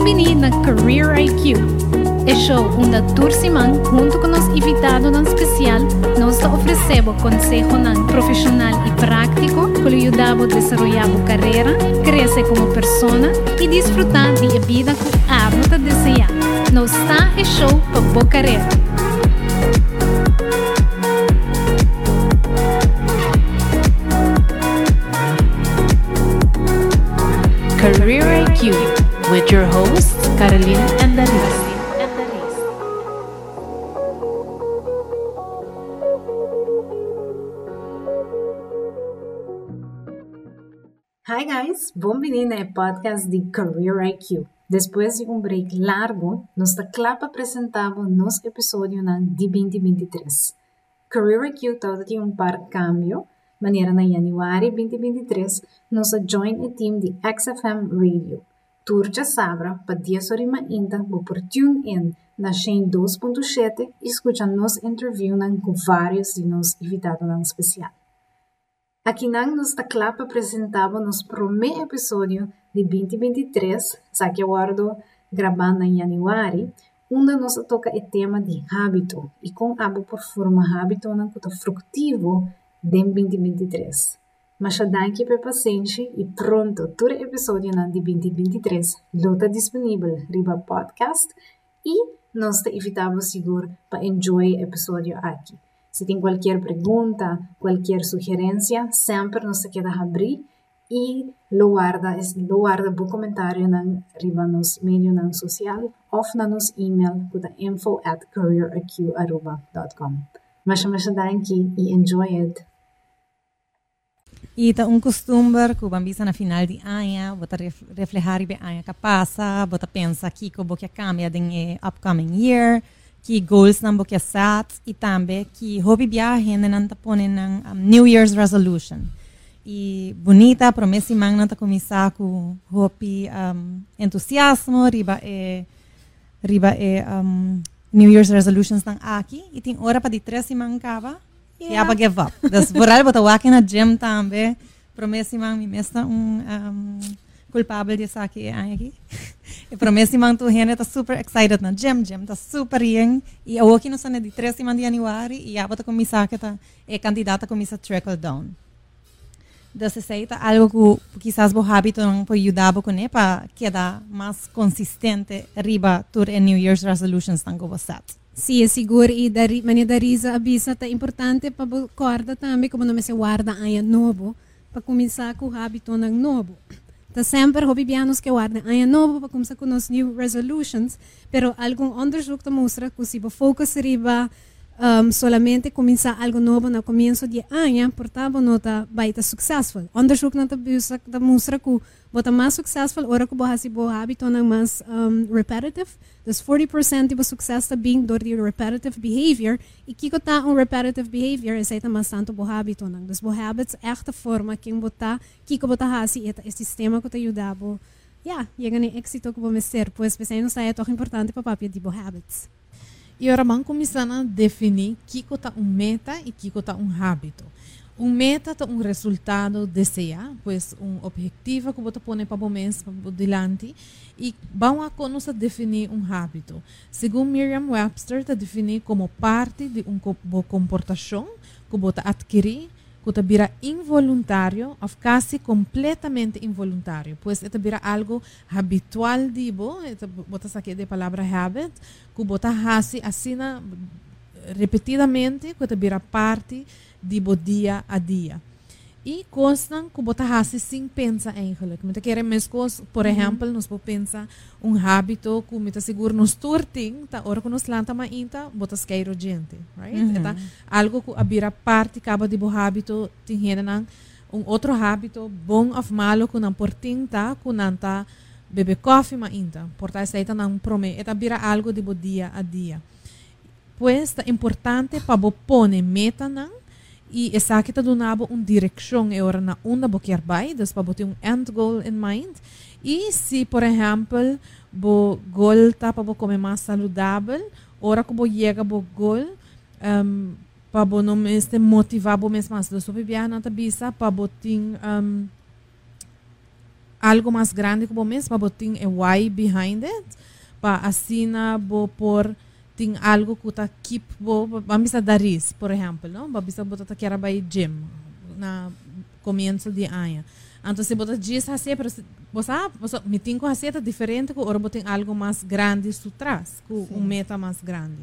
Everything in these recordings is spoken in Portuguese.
Bem-vindo na Career IQ. É show onde Turciman, junto com nosso invitado especial, nos oferecemos conselho profissional e prático que lhe ajuda a desenvolver a carreira, crescer como pessoa e desfrutar de vida que a você deseja. Nos está é show para boa carreira. Career IQ with your hosts Carolina and Daris. Hi guys, bem-vindo ao podcast de Career IQ. Depois de break largo, nós estamos apresentando nosso episódio de 2023. Career IQ tem par de cambio. Maneira na januário 2023, nós join o time de XFM Radio. Turja Sabra, para 10 horas ainda, por tune in na 102.7 e escutar nossa interview com vários de nossos invitados especial. Aqui nós estamos apresentando nosso primeiro episódio de 2023, que eu guardo gravando em januário, onde nós toca o tema de hábito e com abo por forma hábito que é frutivo de 2023. Mas danke pela paciência e pronto, todo episódio de 2023 está disponível no podcast e nós te invitamos seguro para enjoy o episódio aqui. Se tem qualquer pergunta, qualquer sugerência, sempre nos queda abrir e lo guarda bom comentário nos meios social ou no nosso e-mail com info@careeriq@com. Mas danke e enjoy it. E tá costume que bambisa na final de ano, bota reflejar bem ano que passa, bota pensa que como que cambia em upcoming year, que goals não que set e também que hobby viagem não tá ponen New Year's resolution. E bonita promessa mang não tá começar com hobby entusiasmo riba New Year's resolutions nang aqui e tem hora para de 3 semana acaba. Yeah, para give up. Das voral bota walking na gym também. Promessa mi mesta culpável de saque aqui. E promessa tu hene tá super excited na gym tá super young e eu aqui no sana de 3 de januário e a bota começar que tá candidata começa trickle down. Das sei tá algo que quizás bo hábito não pode ajudar com né para quedar mais consistente riba tur New Year's resolutions tango set. Sim, é seguro e maneira da risa avisa é importante para acordar também como não se guarda ano novo para começar com o hábito novo. Tá sempre hobianos que guardam ano novo para começar com os new resolutions, pero algum undershoot mostra que se focus riba solamente começar algo novo no começo de ano, portanto não tá vai estar successful. Undershoot não tá mostra que bota mais successful ora que bohasi bo hábito não mais repetitive. Dus 40% de sucesso está vindo door die repetitive behavior. E kiko tá repetitive behavior, é tá mais tanto bo hábito não. Dus bo habits echt a forma que kiko bota hasi é sistema que te ajuda bo. Chega no êxito que vamos ter, pois pensei não é tão importante para papel de bo habits. E agora vamos começar a definir kiko tá meta e kiko tá hábito. Meta é resultado desejado, pois objetivo que você põe para o mês, para diante, e vamos a conosco definir hábito. Segundo Merriam-Webster, está definido como parte de comportação que você adquirir, que você vira involuntário ou quase completamente involuntário, pois é vira algo habitual de você, você sabe a palavra habit, que você faz assim repetidamente, que você vira parte de dia a dia. E coisas que você faz sem pensar eigenlijk. Met queremos coisas, por exemplo, nós podemos pensar hábito que me seguro nos turting, tá hora que nos lanta mainta, botas cairo gente, right? Eta algo que abira parte acaba de bo hábito, tem outro hábito bom ou malo que não porting tá, que não tá bebe coffee mainta. Portanto, essa não promete, eta abira algo de bo dia a dia. Pois é importante para bo pone meta não. E essa aqui está dando direção é hora na onda boquer vai, das para botar end goal in mind. E se, por exemplo, bo goal tá para bo comer mais saudável, hora que bo chega bo goal, para bo não este motivar bo mesmo mais, das sobre viajar na tabisa para bo ting algo mais grande que bo mes, pa bo ting a why behind it, pa asina bo por ting algo que ta keep bo, bambisa daris, por exemplo, no? Bambisa bo ta quer vai gym na comienzo de ano. Então se bota diz assim, pero você me tem com assim diferente, que ora botem algo mais grande su trás, com meta mais grande.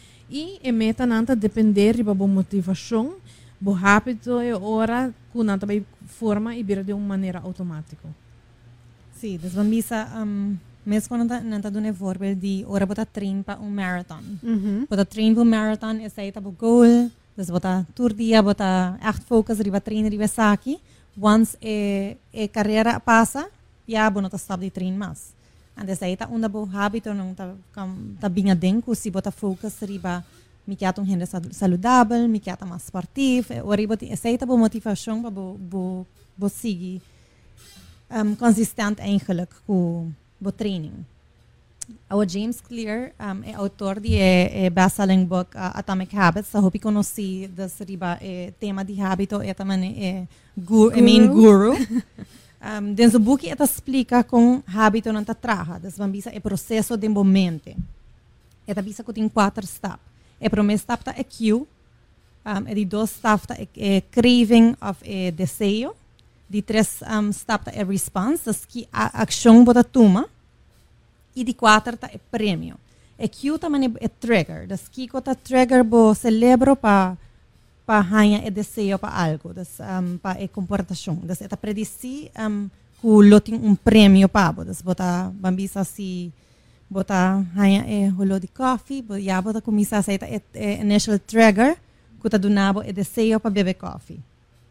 E a meta nanta depender de boa motivação, bo rápido e ora que nanta vai forma e vira de uma maneira automática. Sim, das bambisa mesmo quando nanta do voorbeeld de ora bota train para marathon. Bota train para marathon é sair para goal, das bota tour dia bota echt focus riba trainer riba saki. Once a carreira passa, já não está stop de trein mais. Antes aí tá bom hábito, não tá bem adentro, se bota focus riba, me quer gente saudável, me quer mais esportivo, ou riba essa tá boa motivação para bo seguir consistente eigenlijk com o training. O James Clear é autor de best-selling book Atomic Habits. Eu hope que conheci das riba tema de hábito é também main guru. Dentro do book ele explica com hábito não tá traga. Das bambisa é processo de momento. Ele bisa que tem 4 steps. O primeiro step tá é cue. De 2 steps tá é craving of desejo. De 3 steps tá é response. Das que a ação bota toma. E de 4 tá é prêmio. E Q também é trigger. Das que tá trigger bo celebro para ganhar e desejo para algo, das para comportação. Das é predici que lo tem prêmio para, das bota bambisa si bota ganhar rolo de coffee, já bota começar a ser initial trigger que tá donado e desejo para beber coffee.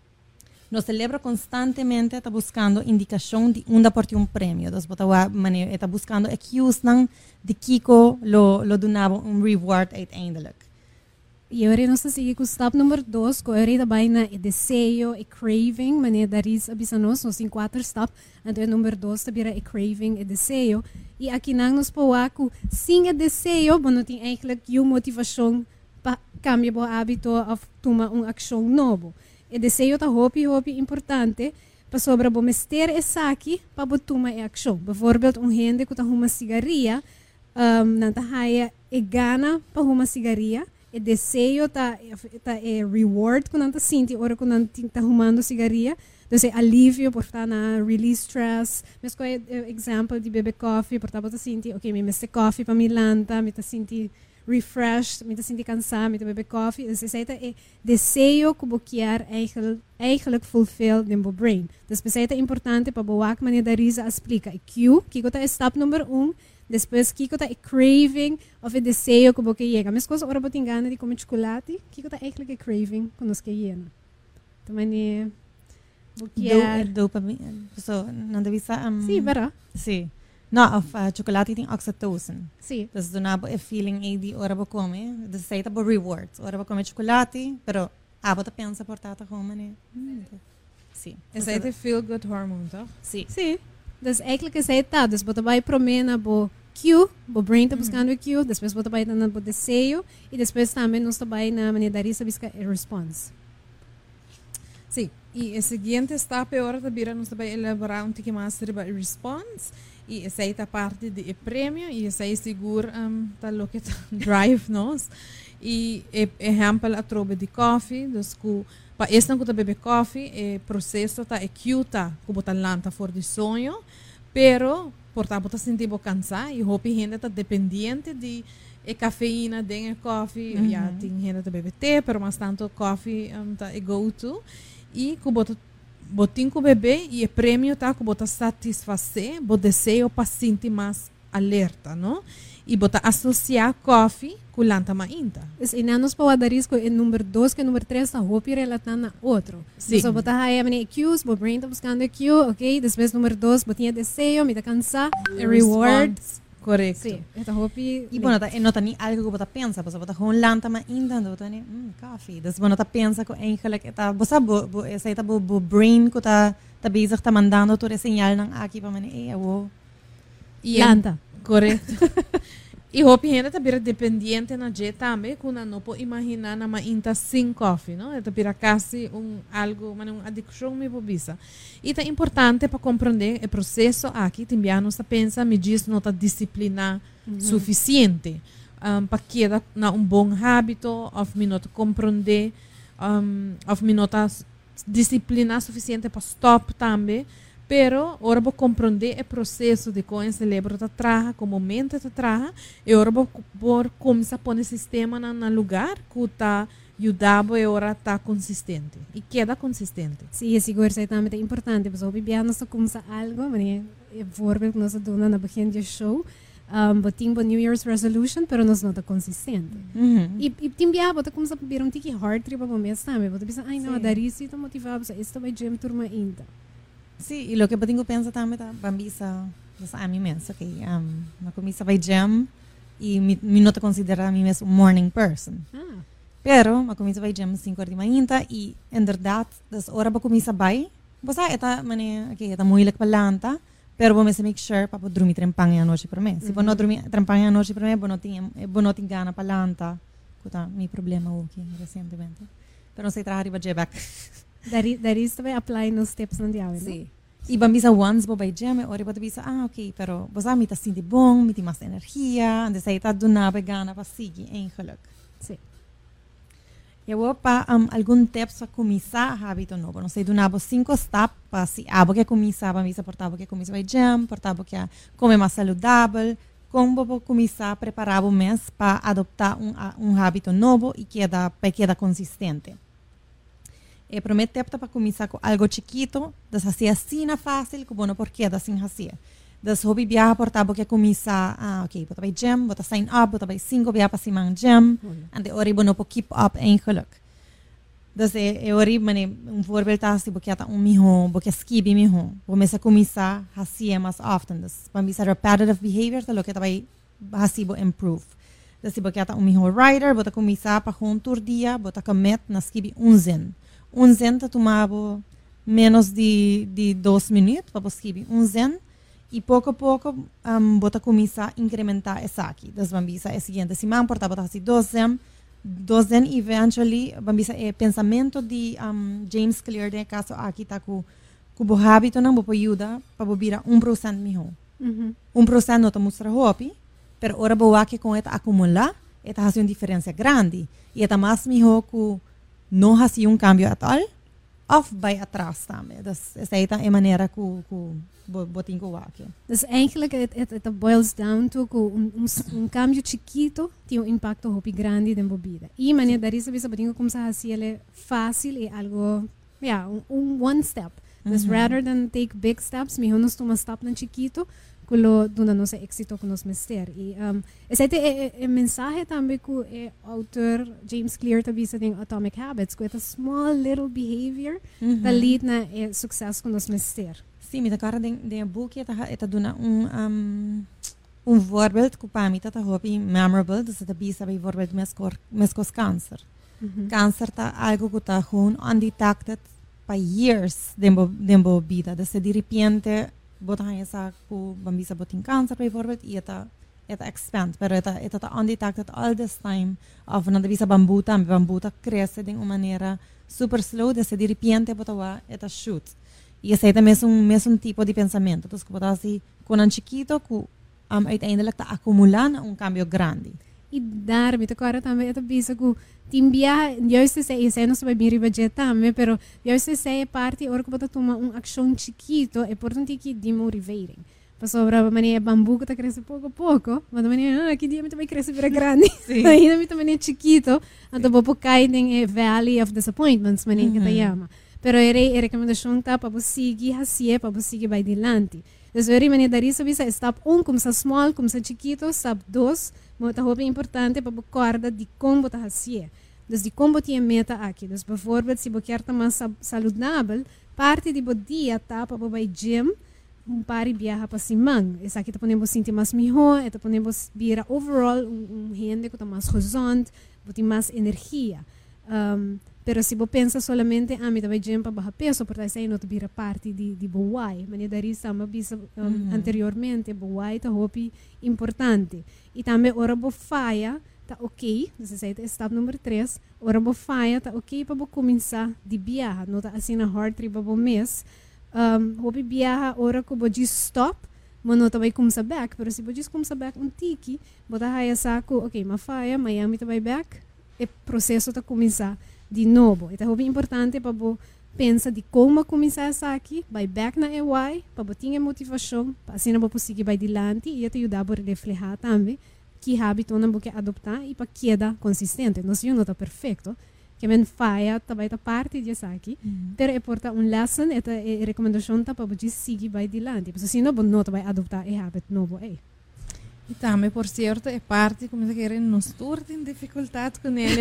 Nos celebra constantemente, está buscando indicação de onde por ter prêmio. Está buscando cues de Kiko lo donava reward uiteindelijk. E agora nós seguimos com o step número 2, que agora também na desejo e craving, maneira da ris abisanos, nós tem 4 steps, então o número 2 também é craving e desejo. E aqui nós podemos sem desejo, não tem eigenlijk motivação para cambiar o hábito ou tomar uma ação nova. E desejo tá hopi importante para sobre bom mester essa aqui para botar a ação. Por exemplo, gente que tá uma cigarrilha, não tá haia e gana para uma cigarrilha, e desejo tá reward quando tá sente hora quando tá fumando cigarrilha, então é alívio por estar na release stress. Mas qual é o exemplo de beber coffee, por estar bota sente, ok, me mester coffee para me lanta, me tá sente refreshed, me sinto cansado, me beber coffee. Esse é desejo que eu quero eigenlijk fulfill no meu brain. Depois é importante para boa maneira da risa explica. Q, que é step número 1. Depois que é craving of a desejo que eu quero. Mas coisa ora botem gana de comer chocolate, que é eigenlijk craving quando nós queremos. Também é dopamina. So, não deve ser. Sim, verdade. Sim. No, chocolate tem oxytocin. Sim. Dus donabo é feeling aí de ora ba come, dus sei tá bo rewards. Ora ba come chocolate, pero bota pensa por tata como né. Sim. Esse é o feel good hormone, tá? Sim. Sim. Dus eigenlijk is het dat. Dus bota vai promena bo Q, bo brain tá buscando Q, depois bota vai na bo desejo e depois também nós tá vai na maneira da risa buscar response. Sim. E o seguinte step é hora de nós vai elaborar pouquinho mais sobre response. E essa aí tá parte de prêmio e essa aí segura tá lo que drive nós. E exemplo a trobe de coffee, dus ku pa esta que tá beber coffee, o processo tá cute, ku botar lanta for de sonho, pero por tá botar sentir bo cansar e hope gente tá dependente de cafeína de coffee, já tem gente tá beber té, pero mais tanto coffee tá go to e ku botar botin com o bebê e o prêmio tá que bota satisfazer o desejo para sentir mais alerta, não? E bota associar coffee com lanta mainta. E não nos pode dar risco em número 2 que número 3 tá hopi relatando a outro. Sim. Só botar aí a minha cues, o brain tá buscando a cue, ok? Depois número 2 botinha desejo, me tá cansar, rewards. Correto. Sim. Então hopi. E bom, não tá nem algo que você pensa, você bota com lanta mainta, não tá nem coffee. Dus bom, tá pensa que eigenlijk tá, você essa tá bo brain que tá bezig tá mandando todo esse sinal nang aqui para mane eu. Lanta. Correto. E hopi gente tá bira dependiente na je também, quando não pode imaginar na mainta sem coffee, não? É tá bira quase algo, uma adicção me pobisa. E tá importante para compreender o processo aqui, também não está pensa, me diz não tá disciplina suficiente para quedar na bom hábito, ou me não tá compreender, ou me não tá disciplina suficiente para stop também. Pero ora vou compreender o processo de como o cérebro está trabalhando, como a mente está trabalhando, e ora vou começar a pôr o sistema no lugar que está ajudando e ora está consistente. E queda consistente. Sim, a segurança também é importante. Porque o bebê não só começa algo, mas é voorbeeld que nós damos no begin do show. Boting bo New Year's resolution, pero nós não está consistente. E também você começa a beber tiki hard trip para o mês também. Você pensa, ai não, a dar isso está motivado, isso vai gym turma ainda. Sí, y lo que tengo pensa también bambisa a mí mismo, que me comienza a gym y me no te considera a mí mismo un morning person. Pero me comienza a gym 5 horas de manhã y en verdad das hora para comienza a ir, pues esta manera que está muy para lanta, pero vamos a make sure para poder dormir trempang a noche por mí. Si no dormir trempang a noche por mí, no tengo gana para lanta, que está mi problema aquí recientemente. Pero no se trabaja arriba de back. Dari isso também apply nos steps ng diawin. Sim. E bambisa once bo by gym, ori bo bisa ok, pero bosa mi ta sinti bom, mi ti mas energia, ande sai ta duna be gana pa sigi eigenlijk. Sim. Eu vou para algum tips para começar hábito novo. Não sei, dunabo 5 steps para se abo que começar, bambisa portavo que começar by gym, portavo que comer mais saudável, como vou começar a preparar o mês para adoptar hábito novo e que queda consistente. E prometo para começar com algo chiquito, das fazer assim na fácil, que não porque assim fazer. Das hobby viaja portavo que começar, ok, bota by gym, bota sign up, bota by 5 viaja para cima gym, ande ori bono po keep up eigenlijk. Das ori mane voorbeeld assim, porque ata miho, porque skibi miho, começa começar fazer mais often, das para misa repetitive behavior, tá lo que tá by hasibo improve. Das porque ata miho rider, bota começar para tour dia, bota commit na skibi zen. Zen tomava menos de 2 minutos para escrever zen e pouco a pouco bota começar a incrementar essa aqui. Das bambisa é seguinte, se man porta bota assim 2 zen e eventually bambisa é pensamento de James Clear de caso aqui tá com o hábito não vou ajuda para virar 1% melhor. 1% não tá mostra hopi, pero ora boa que com esta acumular, esta faz uma diferença grande e esta mais melhor que não há cambio at all, ou vai atrás também. Essa é a maneira que botinho o aqui. Dus eigenlijk het boils down to cambio chiquito tem impacto hopi grande na bebida. E maneira dari sabe botinho começar a fazer fácil e algo, one step. Dus rather than take big steps, melhor nós tomar step na chiquito, kulo duna nosso éxito com nos mester. E esse é mensagem também que o autor James Clear tá visa em Atomic Habits, que é small little behavior tá lead na sucesso com nos mester. Sim, me cara de book eta duna voorbeeld que para mim tá hopi memorable, dus tá visa by voorbeeld meskos cancer. Cancer tá algo que tá undetected by years dembo vida, dus de repente botar essa com bambisa botin câncer bijvoorbeeld e eta expand, pero eta tá undetected all this time of na bambisa bambuta cresce de uma maneira super slow, de repente botar eta shoot. E esse é mesmo tipo de pensamento, então que botar assim com um chiquito que uiteindelijk tá acumulando cambio grande. E dar, me agora também eu penso que timbia, eu sei não sabe bem budget também, pero eu sei parte hora que botar tomar ação chiquito é importante que demotivating. Para sobre maneira bambu que tá crescendo pouco a pouco, mas maneira que dia me também cresce para grande. Ainda me também é chiquito, então vou cair em valley of disappointments, maneira que tá chama. Pero a recomendação tá para você seguir assim, para você seguir vai adiante. Então eu maneira dar isso bisa step 1 começa small, começa chiquito, step 2 muito importante para acordar de como tá assim. Dus de como tinha meta aqui. Dus bijvoorbeeld se você quer estar mais saudável, parte de dia tá para o gym, pari viaja para Simang. Essa aqui tá podemos sentir mais melhor, tá podemos vir overall gente que tá mais gezond, tem mais energia. Pero se você pensa solamente, me vai gym para baixar peso, porque aí não vira parte de boai. Mas daí sama bisa anteriormente, boai tá hopi importante. E também ora bo faia tá ok, esse é step número 3. Ora bo faia tá ok para começar de viajar, não tá assim na hard trip para mês. Hopi viaja ora que bo stop, mas não tá vai começar back, pero se bo começar back tiki, bota aí saco, ok, ma faia, Miami tá vai back, e processo tá começar de novo. Então é importante para você pensar de como começar isso aqui, vai back na EY, para você ter motivação, para assim você conseguir vai adiante e te ajudar a refletir também que hábito não você adoptar e para quedar consistente. Não sei, não está perfeito, que a falha também está parte disso aqui, mas é porta lesson, é recomendação para você seguir vai adiante, porque senão você não vai adoptar o hábito novo. E também, por certo, é parte, como se querem, nos tem dificuldade com ele.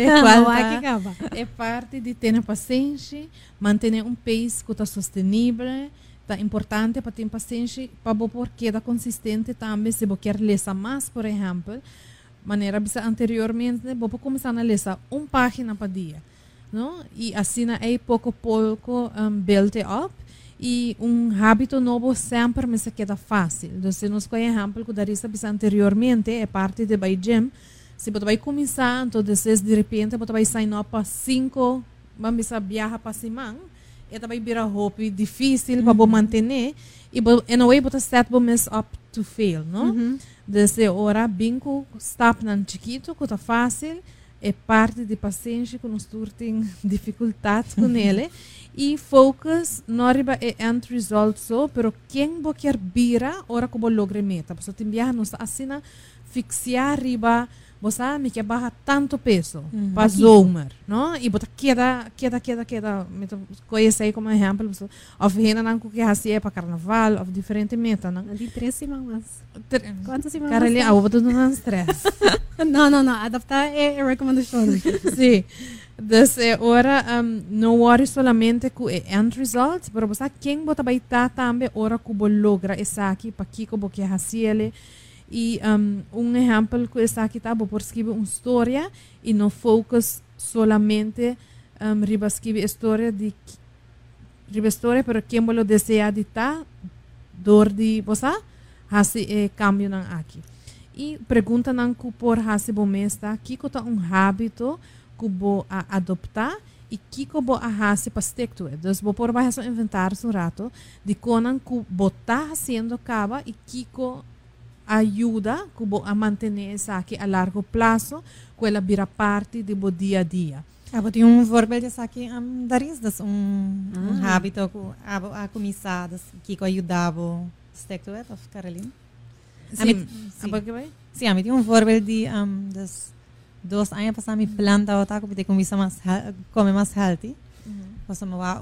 É parte de ter paciência, manter pace que está sustentável, está importante para ter paciência, para você quedar consistente também, se você quer ler mais, por exemplo, maneira bisa anteriormente, você começar a ler uma página por dia, não? E assim, é pouco a pouco, build up. E hábito novo sempre me se queda fácil. Então, se nós conhecemos exemplo que Darissa disse anteriormente, é parte de by gym. Se você vai começar, então, de repente, você vai sign up para 5, vamos viajar para cima, e vai virar hobby difícil para você manter. E, in a way, você set você up to fail, não? Desde hora, bingo, stop nan chiquito, que está fácil, é parte de paciência que nós temos dificuldades com ele. E focus não é end result só, pero quem você quer vira, ora que você logre meta. Você tem viajar, nós assim, fixar riba, você me quer barra tanto peso, para zomer, não? E você queda, conhece como exemplo, ou vem na que assim é para carnaval, ou diferente meta, não? De 3 semanas. Quantas semanas? Caralho, eu vou dar stress. Não, adaptar é recomendação. Sim. Desde ora, não worry solamente com o end result, mas você quem você vai estar também ora que você logra isso aqui, para que você quer fazer. E exemplo que isso aqui está, você escrever uma história e não focus solamente riba escrever história de riba história, pero quem você deseja de estar, dor de você, fazer cambio nan aqui. E pergunta nan que por fazer bom mês está, que está hábito que você adoptar e que você fazer para stick to it. Então, você pode inventar um rato de como que você está fazendo acaba e que ajuda a manter isso aqui a largo prazo, que ela vira parte do seu dia a dia. Eu tenho voorbeeld aqui, Daris, dus hábito que a começar, que ajudava a stick to it, of Caroline? Sim, sim, eu tenho voorbeeld de 2 anos passar me planta o taco porque começa comer mais healthy. Posso me dar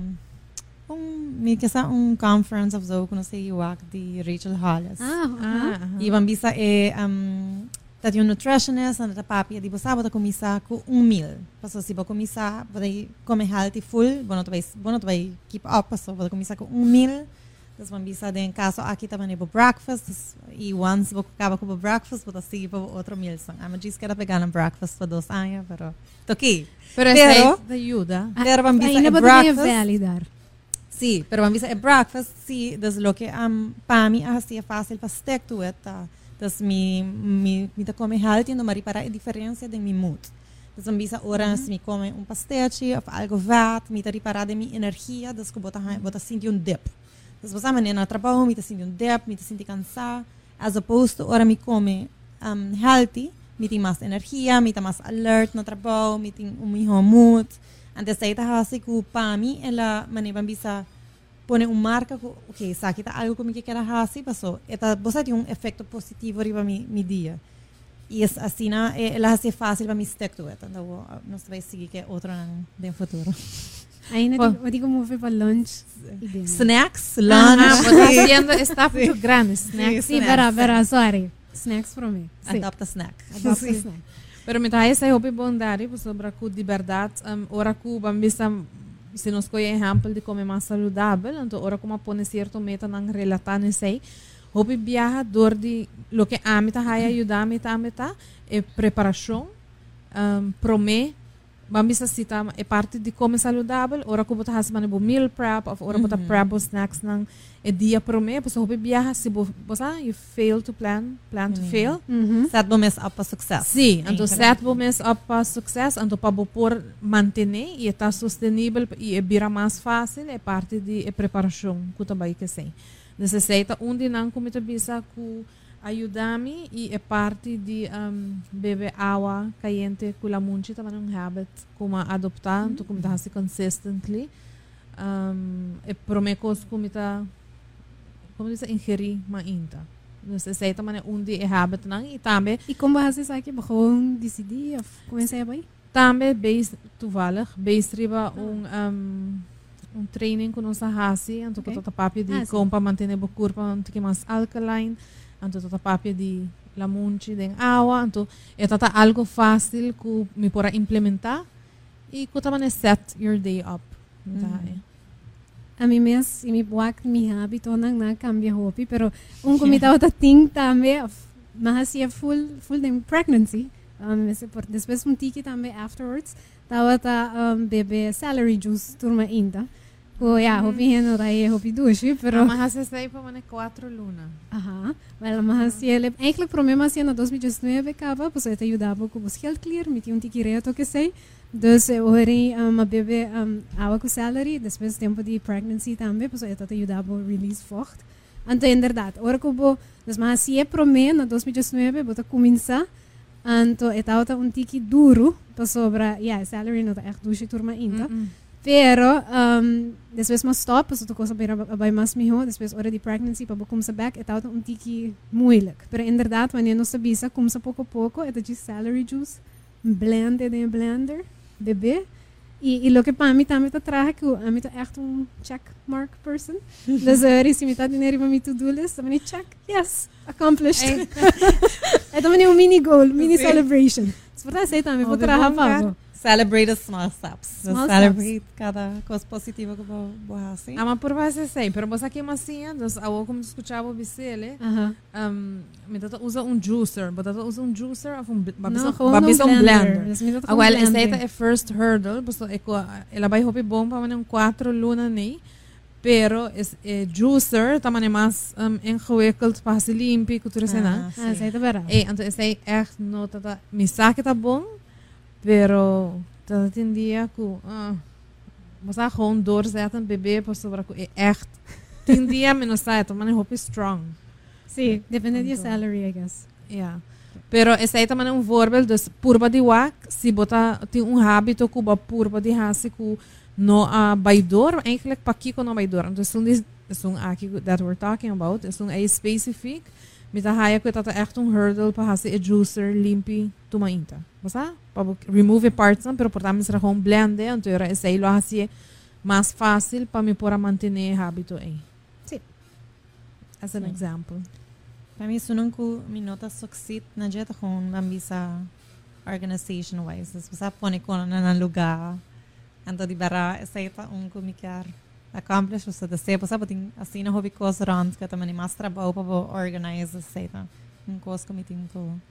um conference of zo kuno sei wak de Rachel Hollis. E bambisa that you nutritionist and the papi di bosa bota começar com meal. Passo se bota começar vai comer healthy full, bono vai keep up, passo bota começar com meal. Das bambisa de caso aqui também é breakfast e once você acaba com o breakfast você sigue para outro meal. A gente quer pegar um breakfast por 2 anos, pero toki. Pero essa ajuda. Pero bambisa é breakfast validar. Sí, pero bambisa é breakfast, sí, das lo que para mim assim é fácil para stick to it. Das me tá come healthy, não mas para a diferença de meu mood. Das bambisa horas me come pastete ou algo vat, me tá reparar de minha energia, das que bota sentir dip. Das você maneira no trabalho, me tá sentir dip, me tá sentir cansado, as opposed to ora me come healthy, me tem mais energia, me tá mais alert no trabalho, me tem melhor mood. Antes de estar assim que para mim ela maneira bisa pone marca que ok, sabe que algo que me quer fazer, passou. Eta você tem efeito positivo riba mi dia. E assim ela hace fácil para me stick to it. Então nós vai seguir que outro no futuro. Aí não digo move para lunch. Snacks, lunch. Fazendo está muito grande snacks. Sim, vera, sorry. Snacks para mim. Adopta snack. Pero me trae essa hobby bondade, sobre a de verdade, ora que bambisa se nós conhecemos exemplo de comer mais saudável, então ora como põe certo meta não relatar nisso aí, hobby viajador de lo que a meta vai ajudar a meta é preparação, promer Bambisa sita é parte de comer saudável, ora ko bota has bo meal prep, of ora bota prep snacks nang e dia pro me, pues hope biyaha si bosa you fail to plan to fail. Set bo mes up para success. Sim, então set bo mes up para success, então para por manter e está sustentável e é bira mais fácil, é parte de preparação que também que sei. Necessita onde não comita bisa ku ajudar-me e é parte de beber água quente com a munchi também um habit como adoptar então como tá se consistently é promecos como tá como diz ingerir mainta necessita também onde é habit não e também e como você sabe que bom decidir começar bem também base toevallig base riba um training com nossa hasi então que tá papi de como para manter o corpo que mais alkaline então tota papia de la munchi de água então é tota algo fácil que me pora implementar e que também set your day up a mim mesmo me buak mi hábito não cambia hobby pero comida outra thing também mas assim é full de pregnancy depois tiki também afterwards tava bebe celery juice turma ainda hobby não daí hobby duche, pero mas você sai para mane 4 luna. Mas se ele eigenlijk problema assim na 2019 acaba, pues te ajudava com os health clear, me tinha tiki reto que sei. Dus ori uma bebe água com celery, depois tempo de pregnancy também, pues te ajudava release forte. Então em verdade, ora que bo, mas se é problema na 2019, bota começar, então estava tiki duro, para sobra, celery não tá echt duche turma ainda. Pero, depois mas stop, so coisa para mais melhor, depois hora de pregnancy, para começar back, é tal tiki moeilijk. Pero em verdade, quando não sabia, começa pouco a pouco, é de celery juice, blender em blender, bebê. E lo que para mim também tá traga que a mim tá echt check mark person. Dus se me tá dinheiro para mim to-do list, também check, yes, accomplished. É também mini goal, mini celebration. Se for assim também, vou traga para Celebrate the small steps. Celebrate cada coisa positiva que eu vou fazer. Mas por você sei, pero você aqui massinha, dus ao como escutava bisele, me tata usa juicer, but tata usa juicer of babisa blender. Agora essa é first hurdle, pues ela vai hopi bom para um 4 luna nem, pero juicer também mais ingewikkeld para se limpar, cultura cena. Essa é verdade. Então essa é echt no tata, me saque tá bom. Pero dat in dia que você gewoon doorzetten bebê para sobre que é echt in dia menos sai então man hope strong sim depende de salary I guess pero esse aí também voorbeeld dus purba de wak se bota tem hábito que ba purba de hasi que no baidor eigenlijk pakkie com no baidor então são aqui that we're talking about são é specific met a haia que tá echt hurdle para hasi juicer limpi tuma inta basta para remove parts pero portamos será com blend então era esse aí lo hasi mais fácil para me pôr a manter hábito aí sim as an example para mim sunang ko minota succeed na jeta com ambisa organization wise basta pone ko na lugar então de bara esse aí tá comicar accomplish o da se passa botin assim na hobby coisa rand que também mais trabalho para organize seita coisa que me tenho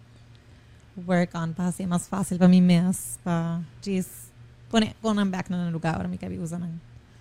que work on para ser mais fácil para mim mesmo para diz pôr back no lugar para me cabe usar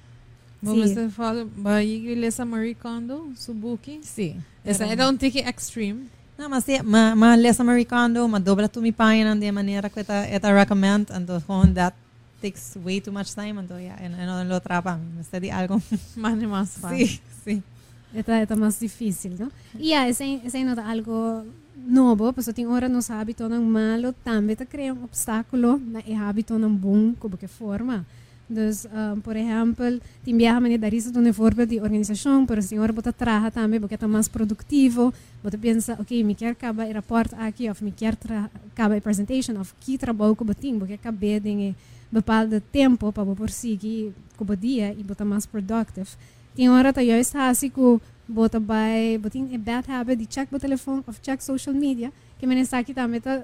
vamos falar vai igreja Marie Kondo subuki sim essa é tique extreme não mas é mas lesa Marie Kondo mas dobra tu mi página de maneira que eta recommend então on that takes way too much time então não lo trapa mas é de algo mais fácil sim é mais difícil não e esse não é algo novo porque tem hora nos hábitos não malo também tá cria obstáculo na hábito não bom como que forma dus por exemplo tem viaja maneira dar isso de voorbeeld de organização pero se hora bota traja também porque tá mais produtivo bota pensa ok me quer acabar o report aqui ou me quer acabar a presentation of que trabalho que botin porque acabei de bepaalde tempo para prosseguir com o dia e botar mais productive. Tem hora que juist assim que bota vai botar a bad habit de check o telefone ou check social media que me está aqui também tá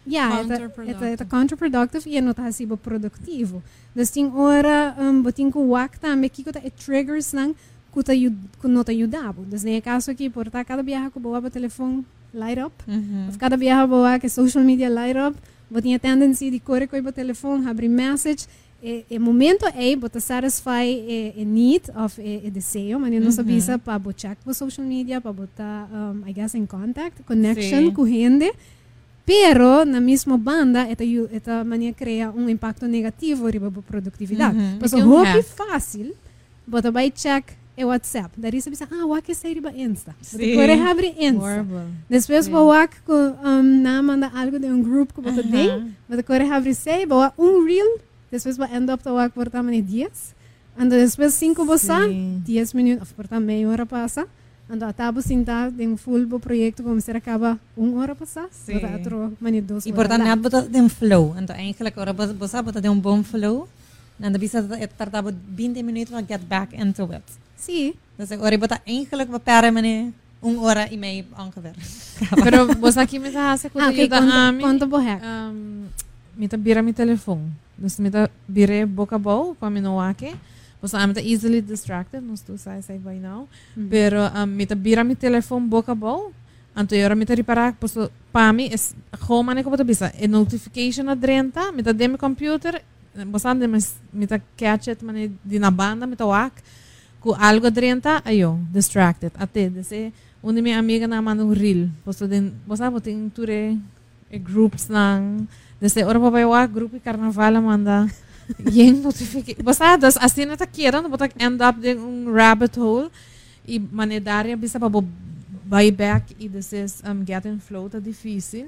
é counterproductive e não tá assim produtivo. Então tem hora botar com o wak também que é triggers não que não te ajudava. Então no caso aqui por estar cada viagem com o telefone light up. Cada viaja boa que social media light up, você tem a tendência de correr com o telefone, abrir message. E momento é você satisfy a need of a desejo, mas não sabia para botar com social media, para botar, I guess, in contact, connection com gente. Pero na mesma banda, esta maneira cria impacto negativo sobre a produtividade. Mas o hobby fácil, você vai check o WhatsApp. Daí você pensa, o que sai riba Insta? Você pode abrir Insta. Depois você manda algo de grupo que você tem, você pode abrir sei, reel, depois você end up por também dias. E depois 5 você, 10 minutos, por meia hora passa. Ando atabo sentar em full projeto como se acaba 1 hora passar, bota outro mani 2 horas. Importante bota tem flow. Então eigenlijk ora bota tem bom flow. Nanda bisa trataba 20 minutos para get back into it. Sim. Dus ora bota eigenlijk para mani 1 hora e meia ongeveer. Pero você aqui me tá hace quanto bohek. Me tá bira mi telefone. Dus me tá bire boca boa para me não aqui. Pues I'm easily distracted, não estou sai by now. Pero me tá bira mi telefone boca boa. Anto eu me tá reparar, pues para mim es como maneira que bisa. E notification adrenta, me tá de mi computer, pues ande me tá catch it mane di na banda, me tá wak. Com algo adrenta, ayo, distracted. Até desse onde minha amiga na manda reel. Pues den, pues tem ture groups nang desse ora pa wak grupo carnaval manda. Yung notification. Basta, assim na takiran, basta end up de rabbit hole e manedaria bisa pa buyback e desses get in flow tá difícil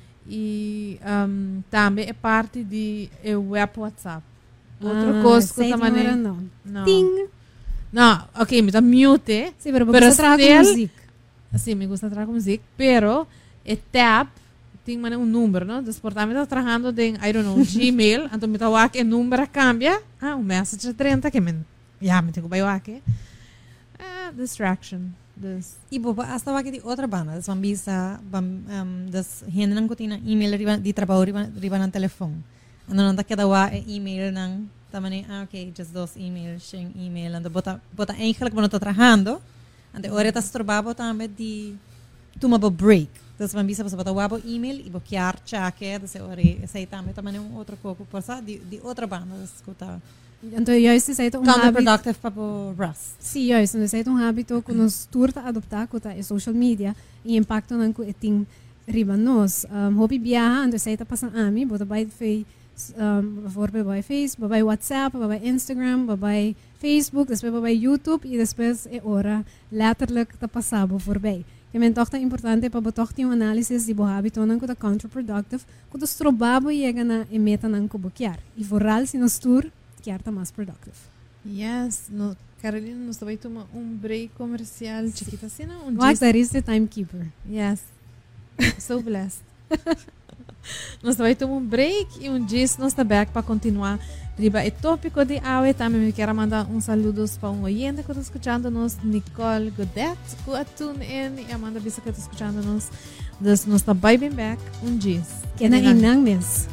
e também é parte de web WhatsApp. Outra coisa que também não. Ting. Não, ok, me tá mute. Sim, pero você trabalha com música. Sim, me gusta trabalhar com música, pero tab tem um número, não? Depois me está trabalhando em, I don't know, Gmail, então me está aqui, o número cambia, um message 30 que me tenho que aqui. Distraction. E hasta aqui de outra banda, das bisa, das gente não tem e-mail de trabalho riba no telefone. Então não tá cada e-mail não, também ok, just 2 emails, sem e-mail, então bota eigenlijk quando está trabalhando, então ora está trabalhando também de tomar break. Dus van bisa você botar o e-mail e bloquear cheque, desse hora esse também outro copo passar de outra banda escutar. Então eu sei hábito counterproductive para o rest. Sim, eu sei hábito que nos turta adoptar com a social media e impacto não que tem riba nós. Hobby viaja, então sei passando a mim, bota by bijvoorbeeld bij Facebook, bij WhatsApp, bij Instagram, bij Facebook, depois bij YouTube e depois é hora letterlijk te passado voorbij. Que men toch importante para botar um análise de boa hábito não que é counterproductive, que os trabalho chega na meta não que boquear. E vooral se nos tour que é mais productive. Yes, no Carolina nos vai tomar break comercial chiquita assim não? Like that is the timekeeper. Yes. So blessed. Nós vai tomar break e dias nós está back para continuar riba o tópico de hoje. Também me quero mandar saludos para oyente que está escutando nos, Nicole Godet, que a tune in e Amanda Bisa que está escutando nos. Nós está bem back dias. Que na inang mes.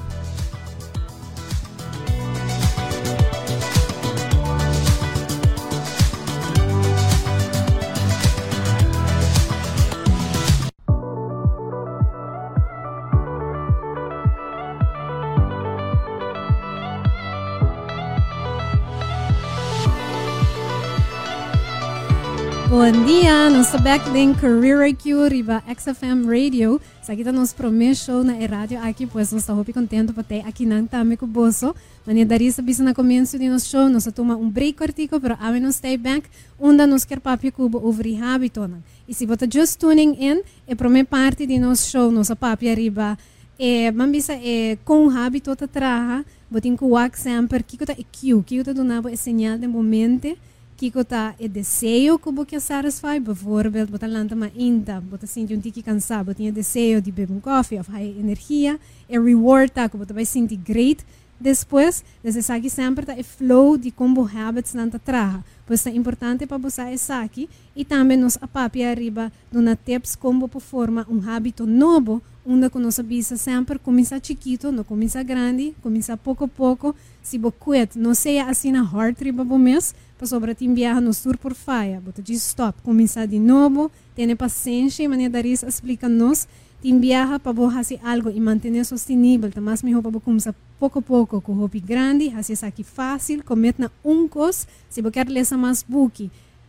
Bom dia, nós estamos back em Career IQ, riba XFM Radio. Sa kita nos prometo na rádio aqui, pois nós estamos muito contentes para ter aqui na também com o bolso. Mas daí sabia na começo do nosso show, nós toma break cortico, pero a nós stay back, onde nós quer papi cubo over hábito. E se você just tuning in, é primeira parte do nosso show, nossa papi arriba. Mambisa com hábito te traga, botin com o sempre, que está EQ, que está donando é sinal de momento. Kiko ta desejo que você satisfaz, bijvoorbeeld, você lanta uma inta, você sente tiki cansado, você tem desejo de beber coffee, of high energia, reward ta, que você vai sentir great, depois, você sabe sempre tá flow de como habits lanta traga, pois é importante para você essa aqui, e também nos apapi arriba, dona tips como por forma hábito novo, onde que nós avisa sempre, começa chiquito, não começa grande, começa pouco a pouco, se você quit, não seja assim na hard trip para mês, para sobre te enviar no tour por faia, você diz stop, começa de novo, tenha paciência, maneira de explica-nos, te enviar para você fazer algo e manter sustentável, mas melhor para você começar pouco a pouco, com hobby grande, fazer isso aqui fácil, cometer na coisa, se você quer ler mais book,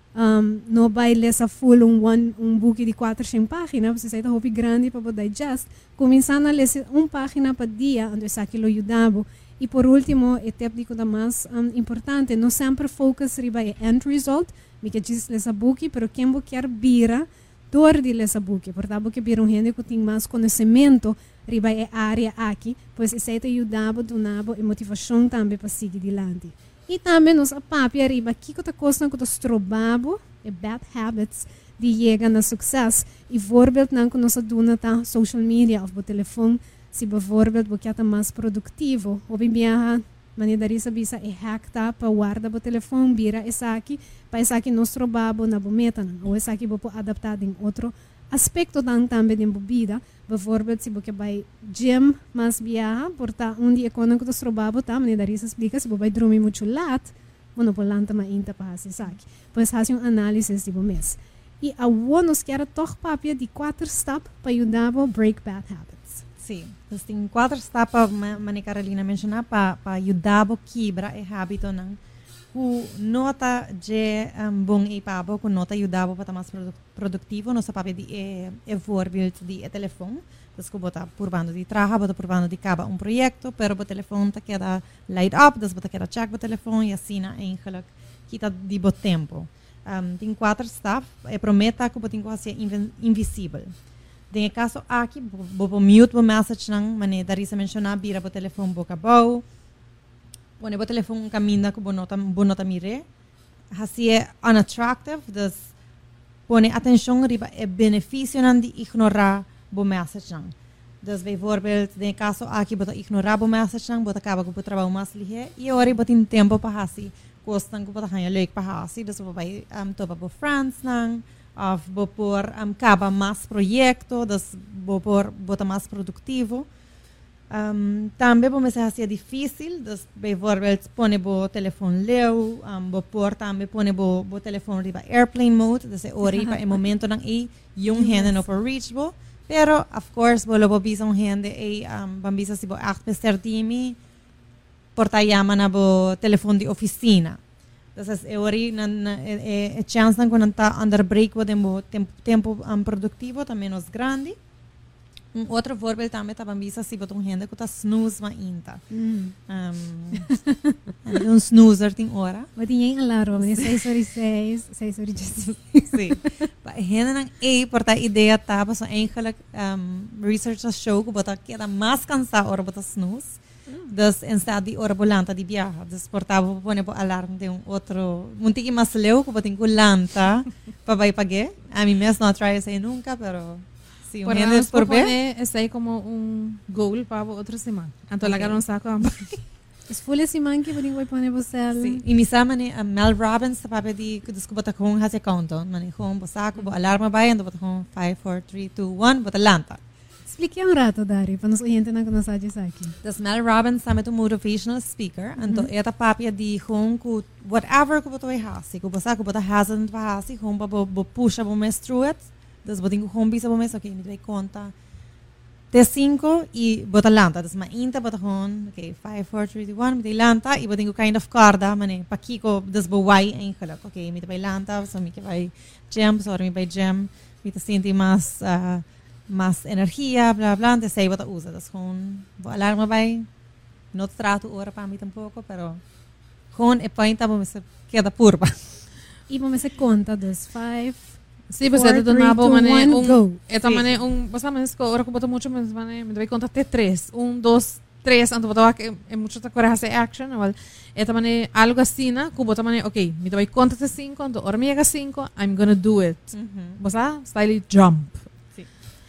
não vai ler full book de 400 páginas, você sai da hobby grande para você digest, começando a ler uma página por dia, onde isso aqui lo ajudava. E por último, e técnico da mais importante, não sempre focus riba é end result, me que diz ler book, pero quem você quer vira, dor de ler book, portanto, que vira gente que tem mais conhecimento riba é área aqui, pois isso te ajudava, donava e motivação também para seguir adiante. E também nos papia riba, que está coisa que está trobabo, e bad habits, de chegar na sucesso, e voorbeeld não que nós dona tá social media ou por telefone, se bijvoorbeeld você está mais produtivo, ou bem maneira de saber é hack tá para guardar o telefone, vira essa aqui, para essa aqui nós trobabo na bometa, ou essa aqui você adaptar em outro aspecto também de bebida, bijvoorbeeld se você vai gym mas viaja, porta dia quando que nós trobabo tá, maneira de explica se você vai dormir muito late, você não pode ainda para fazer isso aqui, pois faz análise de mês. E a nos quer toch papia de 4 steps para ajudar a break bad habits. Sim, então tem 4 etapas, Mani Carolina mencionar, para ajudar a quebrar o hábito, não? O nota de bom e pabo, que nota ajudar para estar mais produtivo, nossa papel de voorbeeld de telefone, dus que bota provando de trabalho, bota provando de caba projeto, pero o telefone tá queda light up, dus bota queda check o telefone e assim, eigenlijk, quita de bom tempo. Tem 4 etapas, e prometa que botem quase invisível. Em caso aqui, vou mute o message não, mas darisa mencionar vira o telefone boca boa, põe o telefone caminha que bonota mire, assim é unattractive, dus põe atenção riba é benefício não de ignorar o message não. Dus bijvoorbeeld, em caso aqui, bota ignorar o message não, bota acaba com o trabalho mais ligeiro e agora botem tempo para assim, costam que bota ganhar leuk para assim, dus vai topa por friends não. Of vou pôr caba mais projeto, vou pôr bota mais produtivo. Também vou começar a ser difícil, bijvoorbeeld põe o telefone leu, vou pôr também põe o telefone riba airplane mode, dus oripa é momento nang yung gente no por reachable, pero of course vou bisa gente bambisa se vou achtester time, porta llama na bo telefone de oficina. Entonces, a chance de quando está under break, o tempo produtivo também é grande. Outro voorbeeld também está bambisa se botar gente que está snooze ainda. Snoozer tem hora. Mas tem alarme, 6:06, 6:16. Sim. Gente não porta ideia tá, mas eigenlijk research show que botar queda mais cansado hora botar snooze. Dus in staat die orbolanta die viaja. Dus portava pone po alarme de outro. Muntiki mas leu que botin kulanta para vai pague. A mim mesmo não try isso nunca, pero si por gente por ver, esse aí como goal para outra semana. Então lá não saco. Es full semana que botin vai pone você. Sim. E me sama ne Mel Robbins para de descoberta com hase conto. Mani com bo saco bo alarme vai ando bota com 5 4 3 2 1 bota lanta. Explique rato, Dari, para nos oyentes não conhecerem isso aqui. Das Mel Robbins é um motivational speaker, então ela papia de com whatever que você faz, que você que você faz não faz, com para puxa para menstruar, das você tem com bisa para menstruar, ok, me dá conta de 5 e bota lanta, das ainda bota com, ok, 5 4 3 2 1, me dá lanta e botem kind of corda, mané, para kiko das boai eigenlijk, ok, me dá lanta, so me que vai gym, so me vai gym, me te sente mais energia, blá blá, de sei wat usa, das gewoon alarme vai, não trato hora para mim tampouco, pero com e painta vamos se queda purba. E vamos se conta dos 5. Sí, pues esta donava mané go. Esta mané basta mas que hora que bota muito mas mané me deve contar até 3. 1 2 3 anto bota que é muito ta correr essa action, igual. Esta mané algo assim, na, que bota mané, okay, me deve contar até 5, anto hora me chega 5, I'm gonna do it. Basta style jump.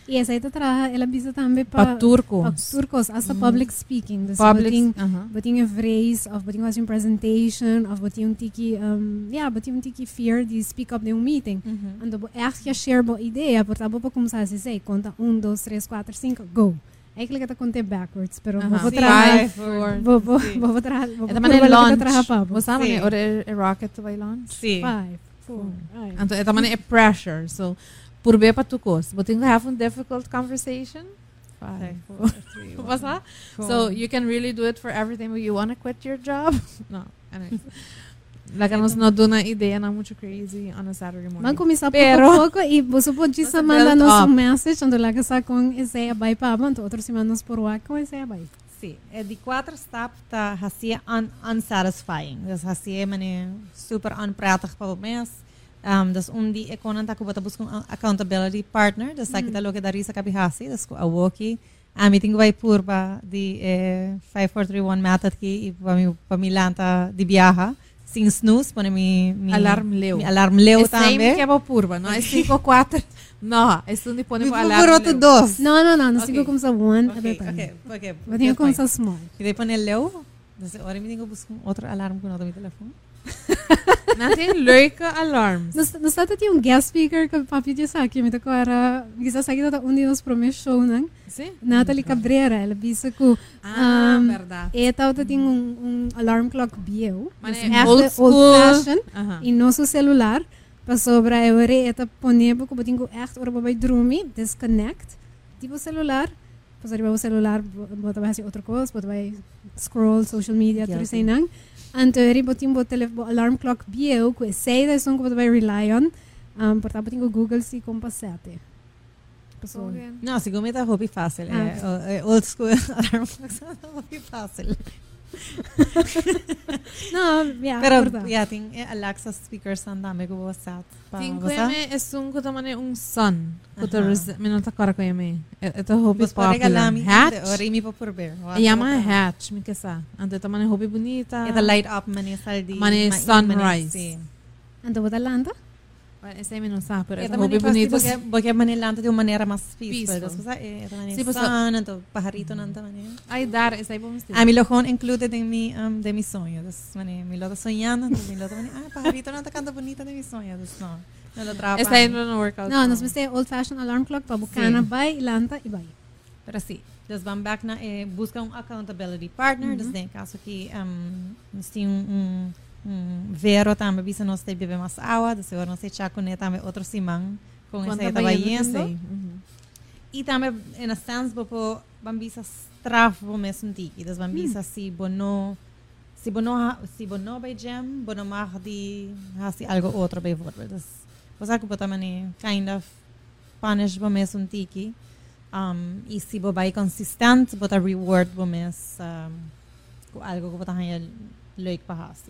E essa aí trabalha, ela bisa também para turcos. Turcos, as public speaking. Dus boting een vrees, of boting was een presentation, of boting een tiki fear de speak up de meeting. En dan echt je share bo ideia, porque bo começar a dizer, conta 1, 2, 3, 4, 5, go. Eigenlijk het conta backwards, pero vou trabalhar. Vou trabalhar. É também launch. Você sabe, o rocket vai launch? Sim. 5, 4. Então, é também pressure. So, por bem para tu cos. But you have a difficult conversation. 5, 4, 3, 1. So you can really do it for everything. But you want to quit your job? No. Anyways. Like nós não dou uma ideia não muito crazy on a Saturday morning. Vamos começar pouco e você pode mandar nosso message onde lá que está com essa vai para então outras semanas por lá com essa vai. Sim, é de 4 steps tá assim unsatisfying. Das assim é super unprettig para o mês. Das die ekonan ta ko bata buscam accountability partner, das aqui tá lo que darisa kabihasi, das ko awoki. A meeting vai purba de 5431 method que para mi lanta de viaja. Sin snooze, pone mi alarm leu. Mi alarm leu também. É sempre que é purba, não é 5 4. Não, é só de pone para alarm. Por outro 2. Não sigo como sa one. Okay. Vou como sa small. E daí pone leu. Dus ora mi tengo buscar outro alarm com outro telefone. Não tem leuke alarms. Não está tem guest speaker que papi disse aqui, me tocou era, quizás aqui tá nos promesso show, não? Sim. Natalie Cabrera, ela disse que verdade. Ela tem alarm clock bio, mas é old fashion e nosso celular para sobra eu era poner porque eu tenho echt ora para dormir, disconnect, tipo celular, para o celular, botar vai outra coisa, botar vai scroll social media, tudo isso não. Anterior botin alarm clock bio que sei da som que você vai rely on portanto botin Google se compa 7 não se como tá hobby fácil old school alarm clock é hobby fácil não pero tem Alexa speakers também com WhatsApp tem que é som que também son que tu me não tá cara com ele é hobby popular hatch ora mi por ver chama hatch me que sa ante também hobby bonita é light up mane saldi mane sunrise ante bota lanta esse me não sabe pero é hobby bonito porque mane lanta de uma maneira mais peaceful é também sun então pajarito não também ai dar esse aí vamos ter a mi lojon included em mi de mi sonho mane mi loto sonhando mi loto mane pajarito não tá canta bonita de mi sonho não lo trapa esse aí não workout não nós vamos ter old fashioned alarm clock para bucana vai lanta e vai pero sim das vamos back na busca accountability partner das tem caso que nós tem Vero também bisa nós tem beber mais água, das eu não sei chá com também outro simão com esse aí trabalhando. E também em sense bopo bambisa straf bo mesmo tiki, das bambisa se bono by jam, bono mag di hasi algo outro by voorbeeld. Dus was ik também kind of punish bo mesmo tiki. E se bo by consistent, bota reward bo mes com algo que bota hanya leuk para hasi.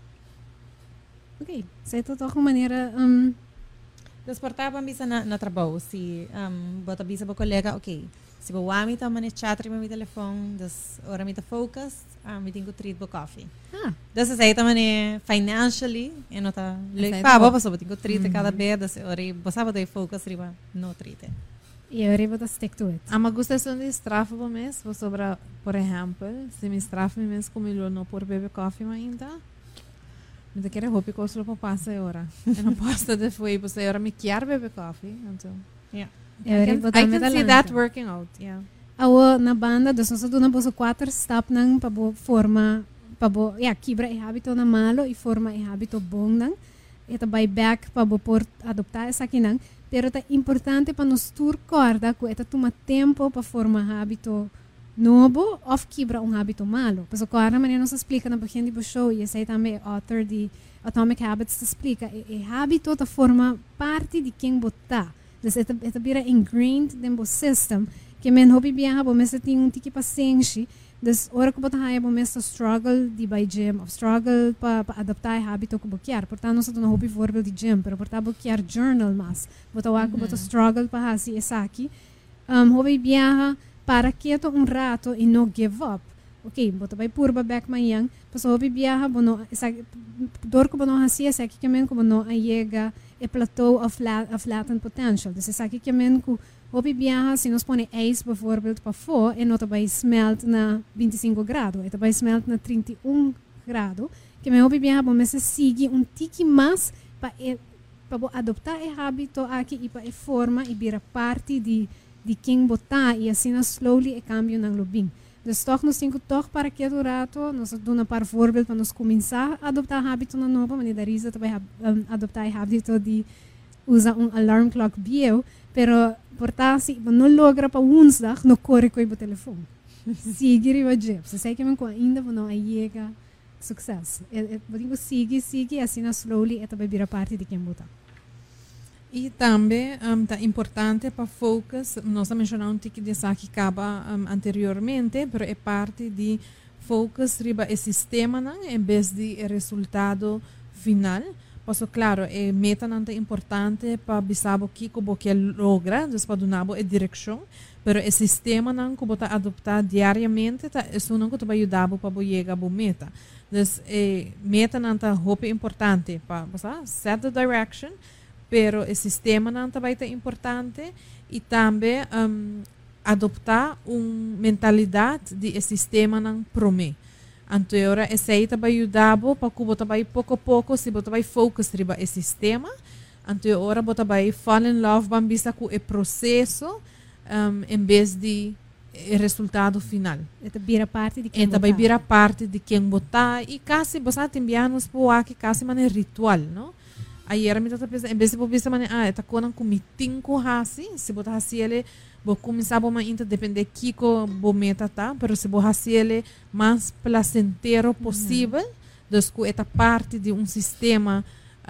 Ok, certo, de alguma maneira desportava bisa na trabalho se bota bisa para colega ok se eu amo então mané chat no meu telefone das hora me focus me tenho treat para coffee das aí também financially e não tá legal para você eu tenho treat cada vez das hora você pode focus riba no treat e eu riba stick to it ama gusta de strafa por mês vou sobra por exemplo se me strafa mês como eu não por beber coffee ainda me quer roupa que eu só passo agora. Eu não posso depois, você agora me quer beber coffee, então. Yeah. I can see that working out. Yeah. Na banda, nós temos 4 steps nang para forma para quebra o hábito na malo e forma o hábito bom nang. Ito by back para por adoptar essa aqui nang. Pero é importante para nós tur corda que ito toma tempo para formar hábito novo ou quebra hábito malo. Mas agora maneira nos explica na página do show e esse aí também author de Atomic Habits explica o hábito da forma parte de quem botar. Então esta vira ingrained dentro do sistema que men hobby viaja bom mas tem tiki paciência. Das hora que botar aí bom mas struggle de by gym, struggle para adaptar o hábito que boquear. Portanto não só no hobby verbal de gym, pero portanto boquear journal mas botar o que botar struggle para assim essa aqui. Hobby viaja para quieto rato e não give up. Ok, bota vai purba back manhã, passou hobby viaja, bono, dor que bono assim, essa aqui que men como não chega e plateau of latent potential. Então essa aqui que men Hopi viaja, se nós põe ijs bijvoorbeeld para fora, e nota vai smelt na 25 graus, e vai smelt na 31 graus, que me hopi viaja, bom, se sigue tiki mais para adoptar o hábito aqui e para forma e vira parte de quem botar e assim slowly e cambio na lobing. Dus toch nós temos toch para que durato, nós damos para voorbeeld para nós começar a adoptar hábito na nova, mas da risa também adoptar o hábito de usar alarm clock bio, pero portar se não logra para woensdag, não corre com o telefone. Sigue riba jeep. Se sei que ainda não chega sucesso. Eu digo sigue assim slowly e também vira parte de quem botar. E também é importante para focus, nós mencionamos que dessa que acaba anteriormente, mas é parte de focus riba o sistema em vez de resultado final. Posso, claro, é meta é importante para saber o que logra, para dar a direção, mas o sistema que você adoptar diariamente é o que vai ajudar para chegar à meta. Então, meta é importante para set the direction, pero o sistema também é importante e também adoptar uma mentalidade de sistema promê. Então, agora, esse aí vai ajudar para que você vai pouco a pouco, se você vai focar riba o sistema, então, agora você vai fall in love com o processo em vez de o resultado final. Esta vira parte de quem botar. Vai virar parte de quem botar e quase você tem enviados por aqui quase maneira ritual, não? Aí era muito em vez de você pensar, está com meeting com assim, se você assim ele, vou começar a ainda depender que o meta tá, mas se você assim ele mais placentero possível, então esta parte de sistema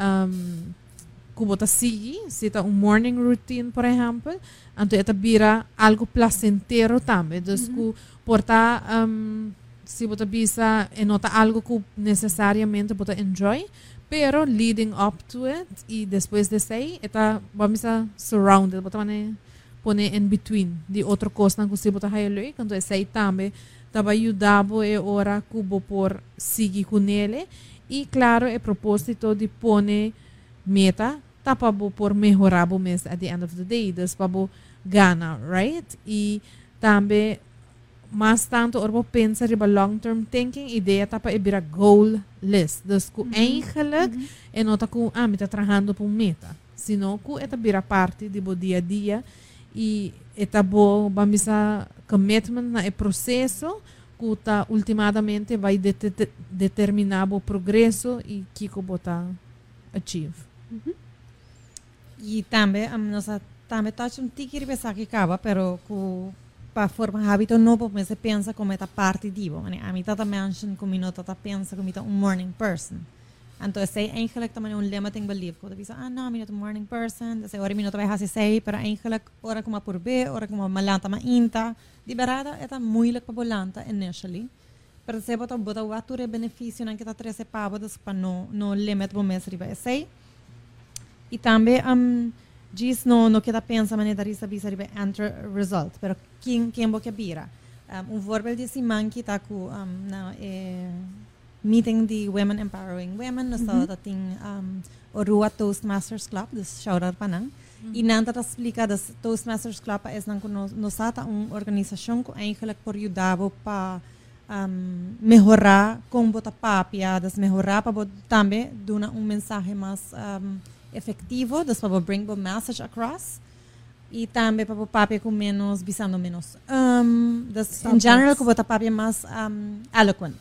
que você sigue, se está morning routine, por exemplo, então esta vira algo placentero também, então portar se você pensa e nota algo que necessariamente você enjoy, pero leading up to it e depois de aí vamos a surrounded, você pone in between de outra coisa que você bota aí, então esse aí também vai ajudar a hora que você por seguir com ele e claro é propósito de pôr meta para por melhorar o mês at the end of the day, para ganhar, right? E também mas tanto orbo pensa riba long-term thinking, ideia tá para virar goal list. Dus ku eigenlijk é nota ku me tá trabalhando para meta. Sino ku eta vira parte de bo dia a dia e eta bo bamisa commitment na processo ku ta ultimadamente vai determinar o progresso e que ku bota achieve. E também nossa também tá tiki riba sa que acaba, pero ku para formar hábito novo, mas você pensa como é a parte divo. A mim tá mention como não tá pensa como tá morning person. Então sei eigenlijk também lema tem belief. Quando você não, mim não morning person, sei hora mim não vai fazer sei, pero eigenlijk hora como por B, hora como malanta ma inta, liberada é moeilijk para bolanta initially. Pero se bota o ature benefício não que tá 13 pavos para no limit bom mês riba sei. E também diz no que da pensa maneira de saber se enter result, pero quem boca vira. Voorbeeld de man que está com na meeting de Women Empowering Women, nós tem o Rua Toastmasters Club, dus shout out para e nanta explica das Toastmasters Club é nós tá uma organização que eigenlijk por ajudar para melhorar com bota papia, das melhorar para também dar mensagem mais efetivo, das para bring the message across e também para o papel com menos, visando menos das em geral com o papel mais eloquent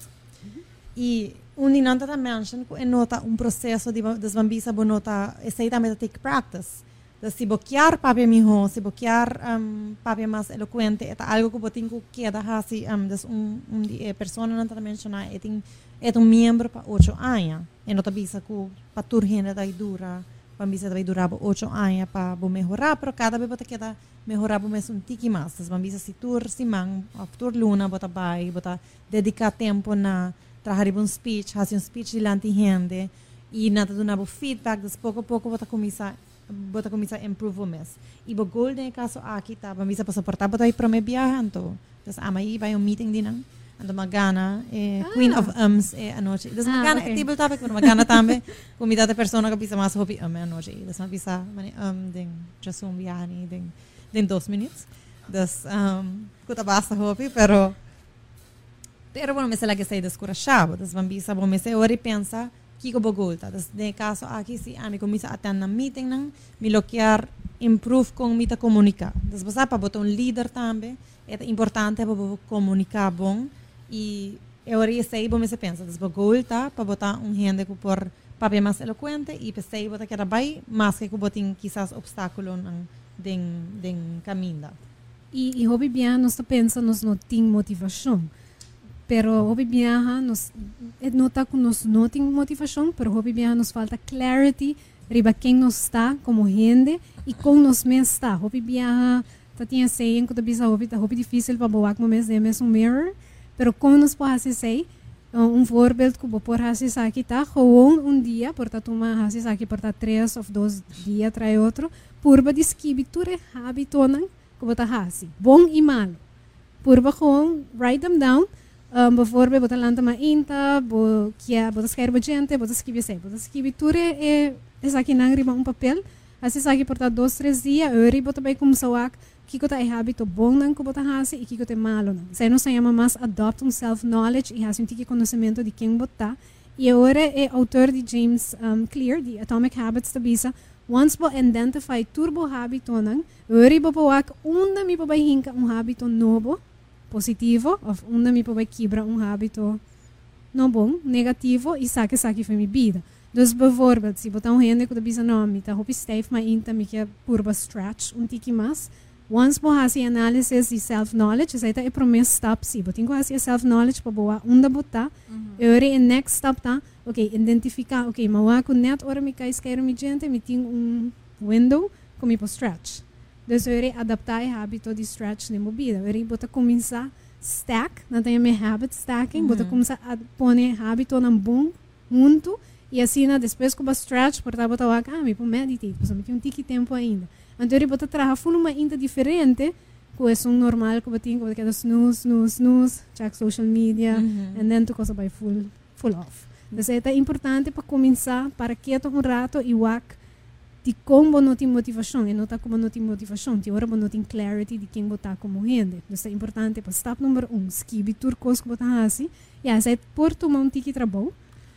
e dinanta da mention que nota processo de das bambisa bonota esse também take practice das se boquear papel miho se boquear papel mais eloquente é algo que botin que queda assim das pessoa não tá mencionar é membro para 8 anos e nota bisa que para turgenda da dura bambisa vai durar 8 anos para melhorar, pero cada vez você quer melhorar mais tiki mais. As bambisa se man, after luna, bota vai, bota dedicar tempo na trabalhar speech, fazer speech diante de gente e nada do nabo feedback, das pouco a pouco bota começar a improve o mês. E o goal nesse caso aqui tá, bambisa para suportar, bota aí para me viajar, então, aí vai meeting dinang. Ando magana Queen of a noche. Das magana é table topic, pero magana também comida de persona que pisa mais hopi a noche. Das não pisa ding jasum biani ding em 2 minutos. Dus, kuta basta hopi, pero bom me sala que sai descurachado. Dus, van bisa bom me se ori pensa, kiko bogulta. Dus, de caso aqui, si ami comisa attend na meeting nang, mi lokiar improve com mita comunicar. Dus, basta pa botar líder também, é importante para comunicar bom e eu sei bom me se pensa. Dus, bogulta pa botar gente que por papel mais eloquente e pensei botar que era bem mais que botar quizás obstáculo den caminho. E hobby bem nós pensa nós não tem motivação. Pero hobby bem nós nota que nós não tem motivação, pero hobby bem nos falta clarity riba quem nós está como gente e como nós mesmos está. Hobby bem tá tinha saying que bisa hobby difícil para boar como mesmo mirror, pero como nós podemos sei voorbeeld que vou pôr aqui tá gewoon dia porta tomar aqui porta 3 of 2 dias trai outro purba de skibiture habitonan que bota bom e malo purba gewoon write them down bijvoorbeeld bota lanta ma inta bota escrever gente bota skibiture é aqui nang riba papel aqui porta 2-3 dias bota bem como sawak kiko ta habito bom nang ko bota e kiko te malo nang. Sai não se chama mais adopt self-knowledge e hasi tiki conhecimento de quem bota. E agora é autor de James Clear, de Atomic Habits da bisa. Once bo identify turbo habito nang, bo powak unda mi pobay hinka habito novo, positivo, of unda mi pobay quebra habito não bom, negativo e sake foi minha vida. Dus bijvoorbeeld, se botar gente que da bisa nome, tá hopi stave ma inta mi que purba stretch tiki mas. Once mo hasi analysis de self-knowledge, essa é a primeira step, sim. Eu tenho que fazer self-knowledge para boa onde botar. E next step tá, ok, identificar, ok, mas eu net ora me cai esquerda me gente, me tem window como para stretch. Então eu adaptar o hábito de stretch na minha vida. Eu botar começar stack, não tem meu habit stacking, botar começar a pôr hábito na bom junto e assim depois que eu stretch, portar botar me para meditate, porque eu tenho um tempo ainda. Então, eu vou trabalhar uma ainda diferente, com esse normal que eu tenho, que é snooze, check social media, and then tu coisa vai full off. Então, é importante para começar, para que eu rato e de como não tem motivação, e não está como não tem motivação, de hora não tem clarity de quem botar como gente. Então, é importante para step número 1, escrever tudo coisa que botar assim, e aí, por tomar tiki trabalho.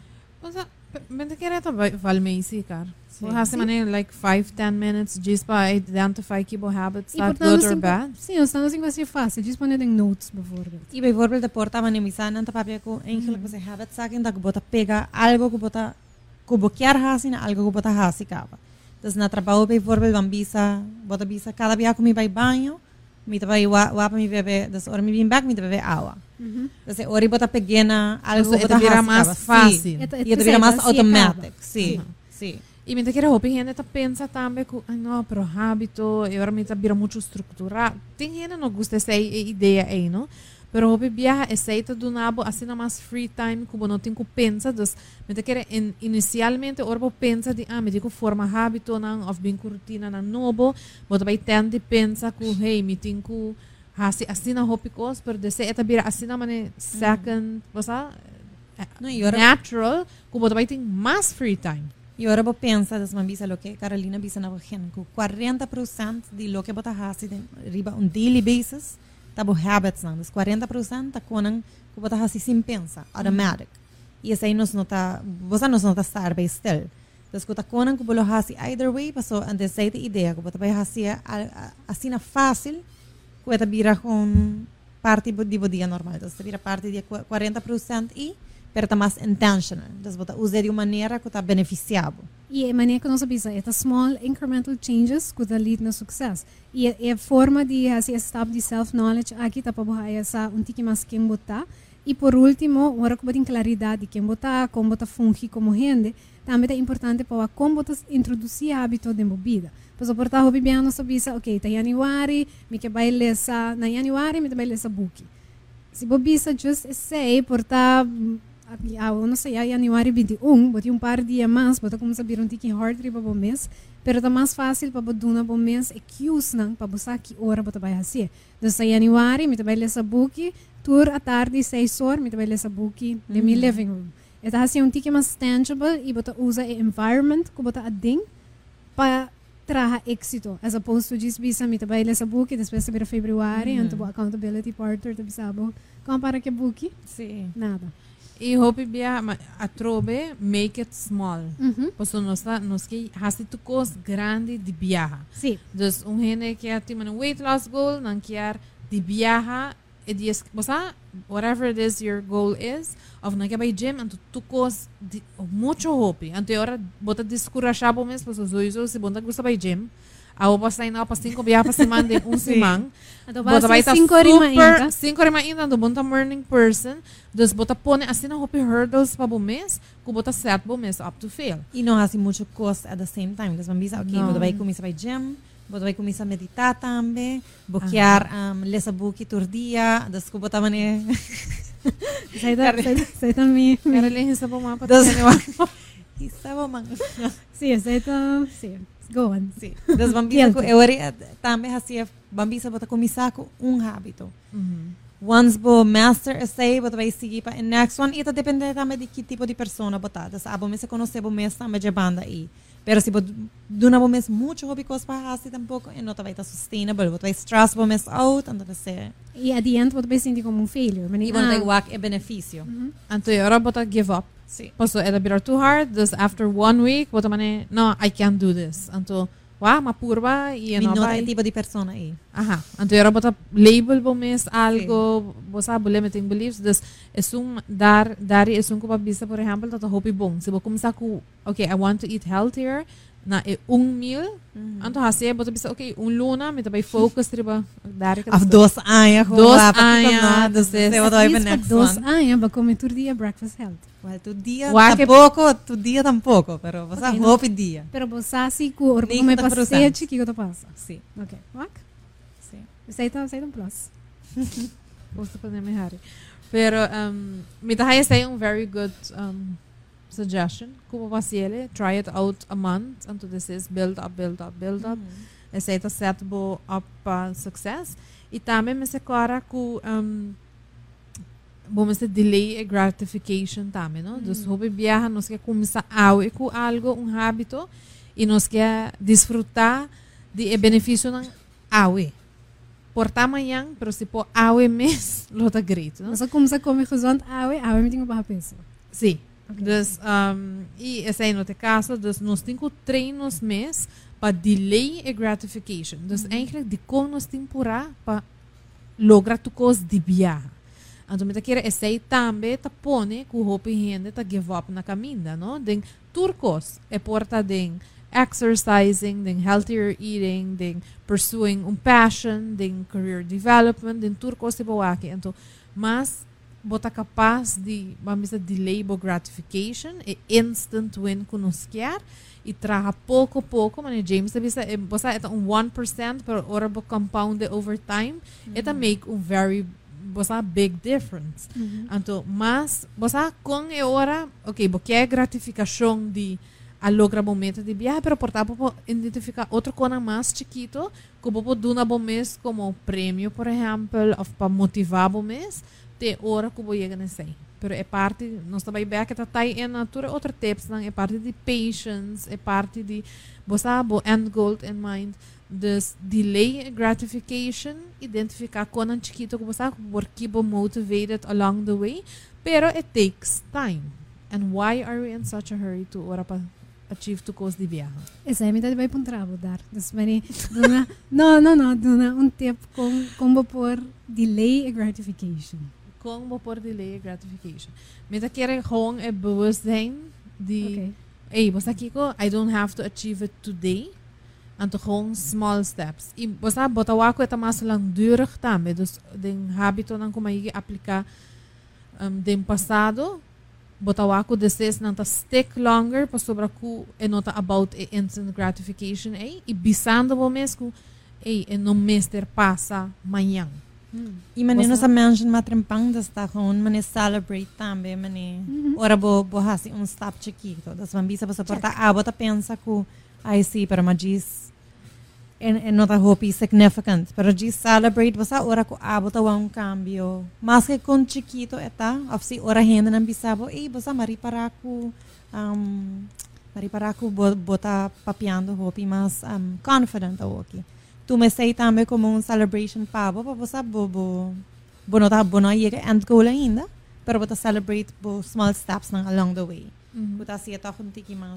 Men det kan rätta valmisi kar. Så har se man like 5-10 minutes just para identify que bo habits that good or bad. Sim, os estamos vai ser fácil, just poner em notes bijvoorbeeld. E bijvoorbeeld de porta van emisa nanta papel ko eigenlijk você habits sakin da bota pega algo que bota kubokiar hasi na algo que bota hasi kava. Dus na trabalho bijvoorbeeld van bota bisa cada dia comi vai banho, mi vai wapa mi bebe, dus ora mi bim back mi bebe água. Então, ora bota pequena algo que bota vira mais fácil. E vira mais automático, sim. Sim. E me quero roupa gente tá pensa também que não, pero hábito, e agora me tá vira muito estruturado. Tem gente não gosta dessa ideia aí, não? Pero roupa viaja aceita do nabo assim na mais free time que não tem que pensar, dus me quero inicialmente ora pensa de me digo forma hábito não, of bem rotina na novo, bota vai tende pensa que hey, me tenho que assim na roupa cos, pero desse é vira assim na mane second, você natural, que bota vai ter mais free time. E agora vou pensar, das mambisa lo que Carolina bisa na gente, que 40% de lo que bota hasi riba daily basis, tá bo habits não, dos 40% tá conan que bota hasi sem pensar, automatic. E esse aí você não tá estar bem still. Dus que tá conan que bolo hasi either way, passou antes de ideia que bota vai hasi assim na fácil, que tá vira com parte do dia normal, então vira parte de 40% e pero está mais intentional. Então, você usa de uma maneira que está beneficiável. E a maneira que nós sabemos é small incremental changes que está lead no sucesso. E a forma de fazer step de self-knowledge aqui está para botar essa tique mais quem botar. E por último, agora que tem claridade de quem botar, como botar fungi como gente, também é importante para como botar introduzir hábito de bebida. Por exemplo, portar hobby bem nós sabemos, ok, tá januário, me que vai ler na januário, me vai ler essa book. Se bebida just sei portar não sei, januário 21, botei par de dias mais, botei como saber tique hard para o mês, pero tá mais fácil para botar no mês e cues não para buscar que hora bota vai fazer. Então, januário, me vai ler essa book, tour à tarde 6 horas, me vai ler essa book de meu living room. Então, assim tique mais tangible e bota usa o environment que bota a ding para traga éxito. As opposed to just bisa mita baile sa buki, depois sabira February, anto bo accountability partner, tabi sabo. Kung para que buki? Sim. Nada. E hope bia a trobe make it small. Posso nos que hasi tu cos grande de viaja. Sim. Dus gente que tem um weight loss goal, não quer de viaja e diz, whatever it is your goal is, of não quer by gym, anto tu cos muito hope. Anto hora bota descurachar mesmo, posso zoizo se bonda gusta by gym. Ako pa sign up pa 5 biyahe pa si Monday, simang. Bota ba 5 rima 5 rima ainda, do bonta morning person. Dus bota pone assim na hopi hurdles pa bumes, ku bota set bumes up to fail. E não há assim muito cost at the same time. Das mambisa, ok, bota vai começar vai gym, bota vai começar meditar também, boquear lesa buki tur dia, das ku bota mane. Sai também. Cara lehen sa bumapa. Estava man. Sim, sai sim. Go on. Sim. Das bambisa ko também hacia bambisa bota começar com hábito. Once bo master essay, bota vai seguir para next one. Ita depende também de que tipo de persona botar. Das abo me se conhece bo mes também de banda aí. Pero se bot duna bo mes muito hobby cos para hasi tampouco e não vai estar sustainable, bota vai stress bo mes out, então se e at the end bota vai sentir como failure. E bota work é benefício. Anto ora bota give up. Sim. Posso era bitter too hard, dus after 1 week, bota mane, no, I can't do this. Anto, mapurba e não vai tipo de persona aí. Aha. Anto era bota label bo mes algo, bosa limiting beliefs, dus dari ko pabisa, por exemplo, tata hopi bong. Se bo começar com, okay, I want to eat healthier, na meal, anto hasi bota bisa, okay, luna, me tabay focus riba dari ka. Af 2 anos, 2 anos, se bota vai next one. 2 anos, ba comer tur dia breakfast health. Well, tu dia tampouco, pero você okay, hope dia. Pero você assim que o come passeio que eu tô passa. Sim. Okay. Wak? Sim. Sai um plus. Posso fazer me hari. Pero me dá esse very good suggestion. Como você try it out a month until this is build up. Esse é set bo up success. E também me se cora com vamos delay a gratification também, não? Dus hope viaja nos quer começar com algo, hábito, e nos quer desfrutar de benefício ng awe. Porta amanhã, pero se por awe mês, lo tá great, não? Mas começa a comer gezond awe me tenho para peso. Sim. Okay. Dus e esse aí no caso, dus nós temos treinos mês para delay a gratification. Dus eigenlijk de como nós temporada para lograr tu coisa de viaja. Então, me quer esse também tá pone que o hope gente tá give up na caminha, não? Den turcos é porta den exercising, den healthier eating, den pursuing passion, den career development, den turcos se boa aqui. Então, mas bota capaz de, vamos dizer, delay bo gratification, e instant win que nos quer e traga pouco a pouco, mas James sabe é 1%, pero ora bo compound over time, eta make very big difference. Então, mas com a hora, ok, porque é gratificação de a logra momento de viagem, pero portar para identificar outro coisa mais chiquito, que pode dar um mês como prêmio, por exemplo, ou para motivar o mês, de hora que vou chegar nesse. Pero é parte, nós também vemos que está em natura outra tips, é parte de patience, é parte de você end goal in mind. Dus delay gratification, identificar quando chiquito que você porque motivated along the way, pero it takes time. And why are we in such a hurry to ora para achieve to cause de viaje? Essa é a metade vai para trabo dar. Dus não, tempo como por delay gratification. Como por delay gratification. Meta quer gewoon bewustzijn die, hey, você aqui I don't have to achieve it today. Anto gewoon small steps. E você botar o é mais langdurig também. Dus den hábito não como aí aplicar den passado. Botar o desejo não tá stick longer para sobre que é nota about a instant gratification aí. E bisando o mês que é no mês ter passa amanhã. E mané nossa mention matrempang das tá gewoon mané celebrate também mané. Ora bo hasi step chiquito. Das bambisa você porta bota pensa que aí sim, pero magis não tá hope significant. Pero diz celebrate, você ora com bota cambio. Mas que com chiquito eta, of si ora renda não bisabo, você mari para com para que bota papiando hopi mas confident hoki. Tu me sei também como um celebration pabo para você bono chega end goal ainda, pero bota celebrate bo small steps nang along the way. Bota siya toch um tiki mas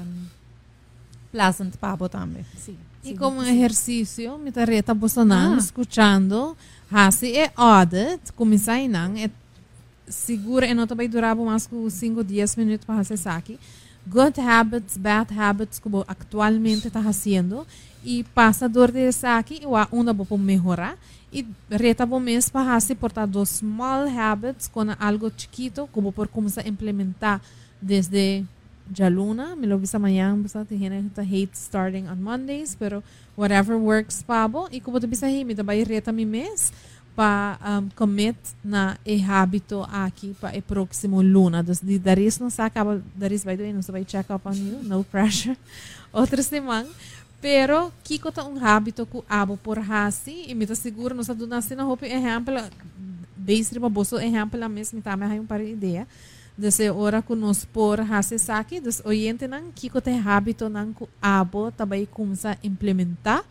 pleasant pabo também. Sim. E como exercício, me tareta bolsonaro escutando, hasi é audit, começar inang, é segura e não também durava mais que 5 10 minutos para fazer aqui. Good habits, bad habits, como atualmente está fazendo, e passa dor de aqui, eu ainda vou melhorar, e reta bom mês para fazer portar dos small habits com algo chiquito, como por começar a implementar desde já luna, me lo visa amanhã, basta tiene the hate starting on Mondays, pero whatever works pabo, e como tu bisa me também reta mi mês para commit na hábito aqui para o próximo luna. Dus die daar is não se acaba, daar is by the way, não se vai check up on you, no pressure. Outra semana, pero kiko ta hábito ku abo por hasi, e me tá seguro, não se do nascer na roupa exemplo, base riba boso exemplo a mesmo, me tá me um par ideia. Desse hora que nos por hasi saki, dus oyente nang kiko te hábito nang ku abo tabay kumsa implementar.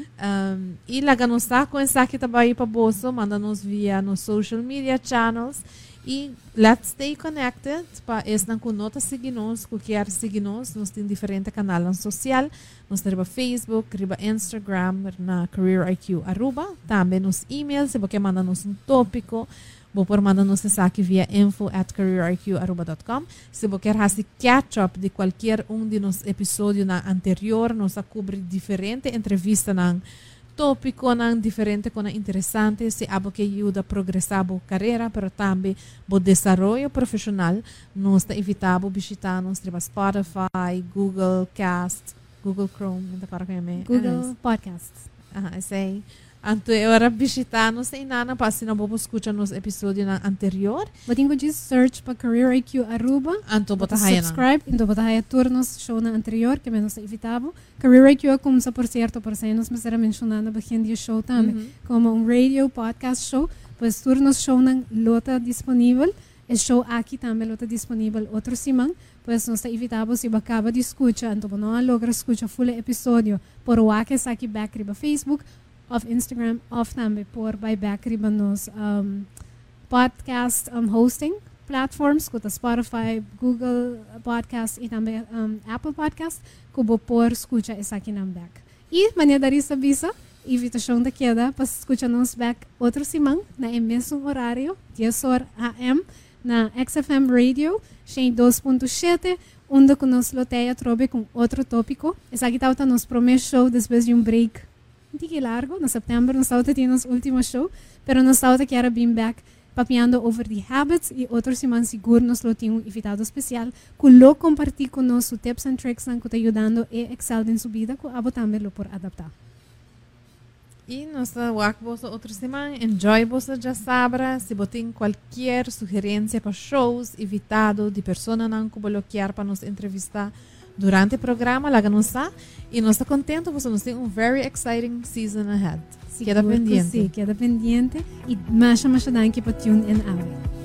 E laga nos tá com essa aqui tabay pa boso, manda-nos via nos social media channels e let's stay connected pa es nang ku nota seguinos, ku quer seguinos, nos tem diferente canal social, nos riba Facebook, riba Instagram, na Career IQ Aruba, também nos emails, se você manda-nos tópico, vou por mandar-nos essa aqui via info@careeriqaruba.com. Se você quer fazer catch-up de qualquer de nos episódios anterior, nos cobre diferente entrevista na tópico na diferente com interessante, se abo que ajuda a progressar a carreira, pero também o desenvolvimento profissional, nos está evitado visitar nos Spotify, Google Cast, Google Chrome, Google Podcasts. Sei. Anto ora visitar nos inana para se não vou escutar nos episódios anterior. Botinho de search para Career IQ Aruba. Anto bota haya subscribe, então bota haya turnos show na anterior que menos evitava. Career IQ começa por certo por ser nos será mencionando bastante show também, como radio podcast show, pois turnos show na lota disponível. O show aqui também lota disponível outro semana. Pois não está evitado se acaba de escutar, então não logra escutar full episódio por o que está aqui back riba Facebook, of Instagram, of também por by back riba nos podcast hosting platforms, como Spotify, Google Podcast e também Apple Podcast, como por escutar essa aqui na back. E maneira de saber invitação da queda para escutar nos back outro semana na mesmo horário, 10 horas AM na XFM Radio, 2.7, onde que nos loteia trobe com outro tópico. Essa aqui está nos primeiro show depois de break um pouco largo, no setembro, nós estamos tendo nosso último show, pero nós estamos aqui a bem back, papiando over the habits e outro semana seguro nós temos um invitado especial que lo compartir com nós tips and tricks que está ajudando a excel em sua vida, que abo também lo por adaptar. E nossa walk bosa outra semana, enjoy bosa já sabra, se botem qualquer sugerência para shows, invitado de pessoa não que bloquear para nos entrevistar durante o programa, lá nos está, e nós estamos contentos, porque nós temos very exciting season ahead. Queda pendiente. Sim, queda pendiente, e mais danke para tune in out.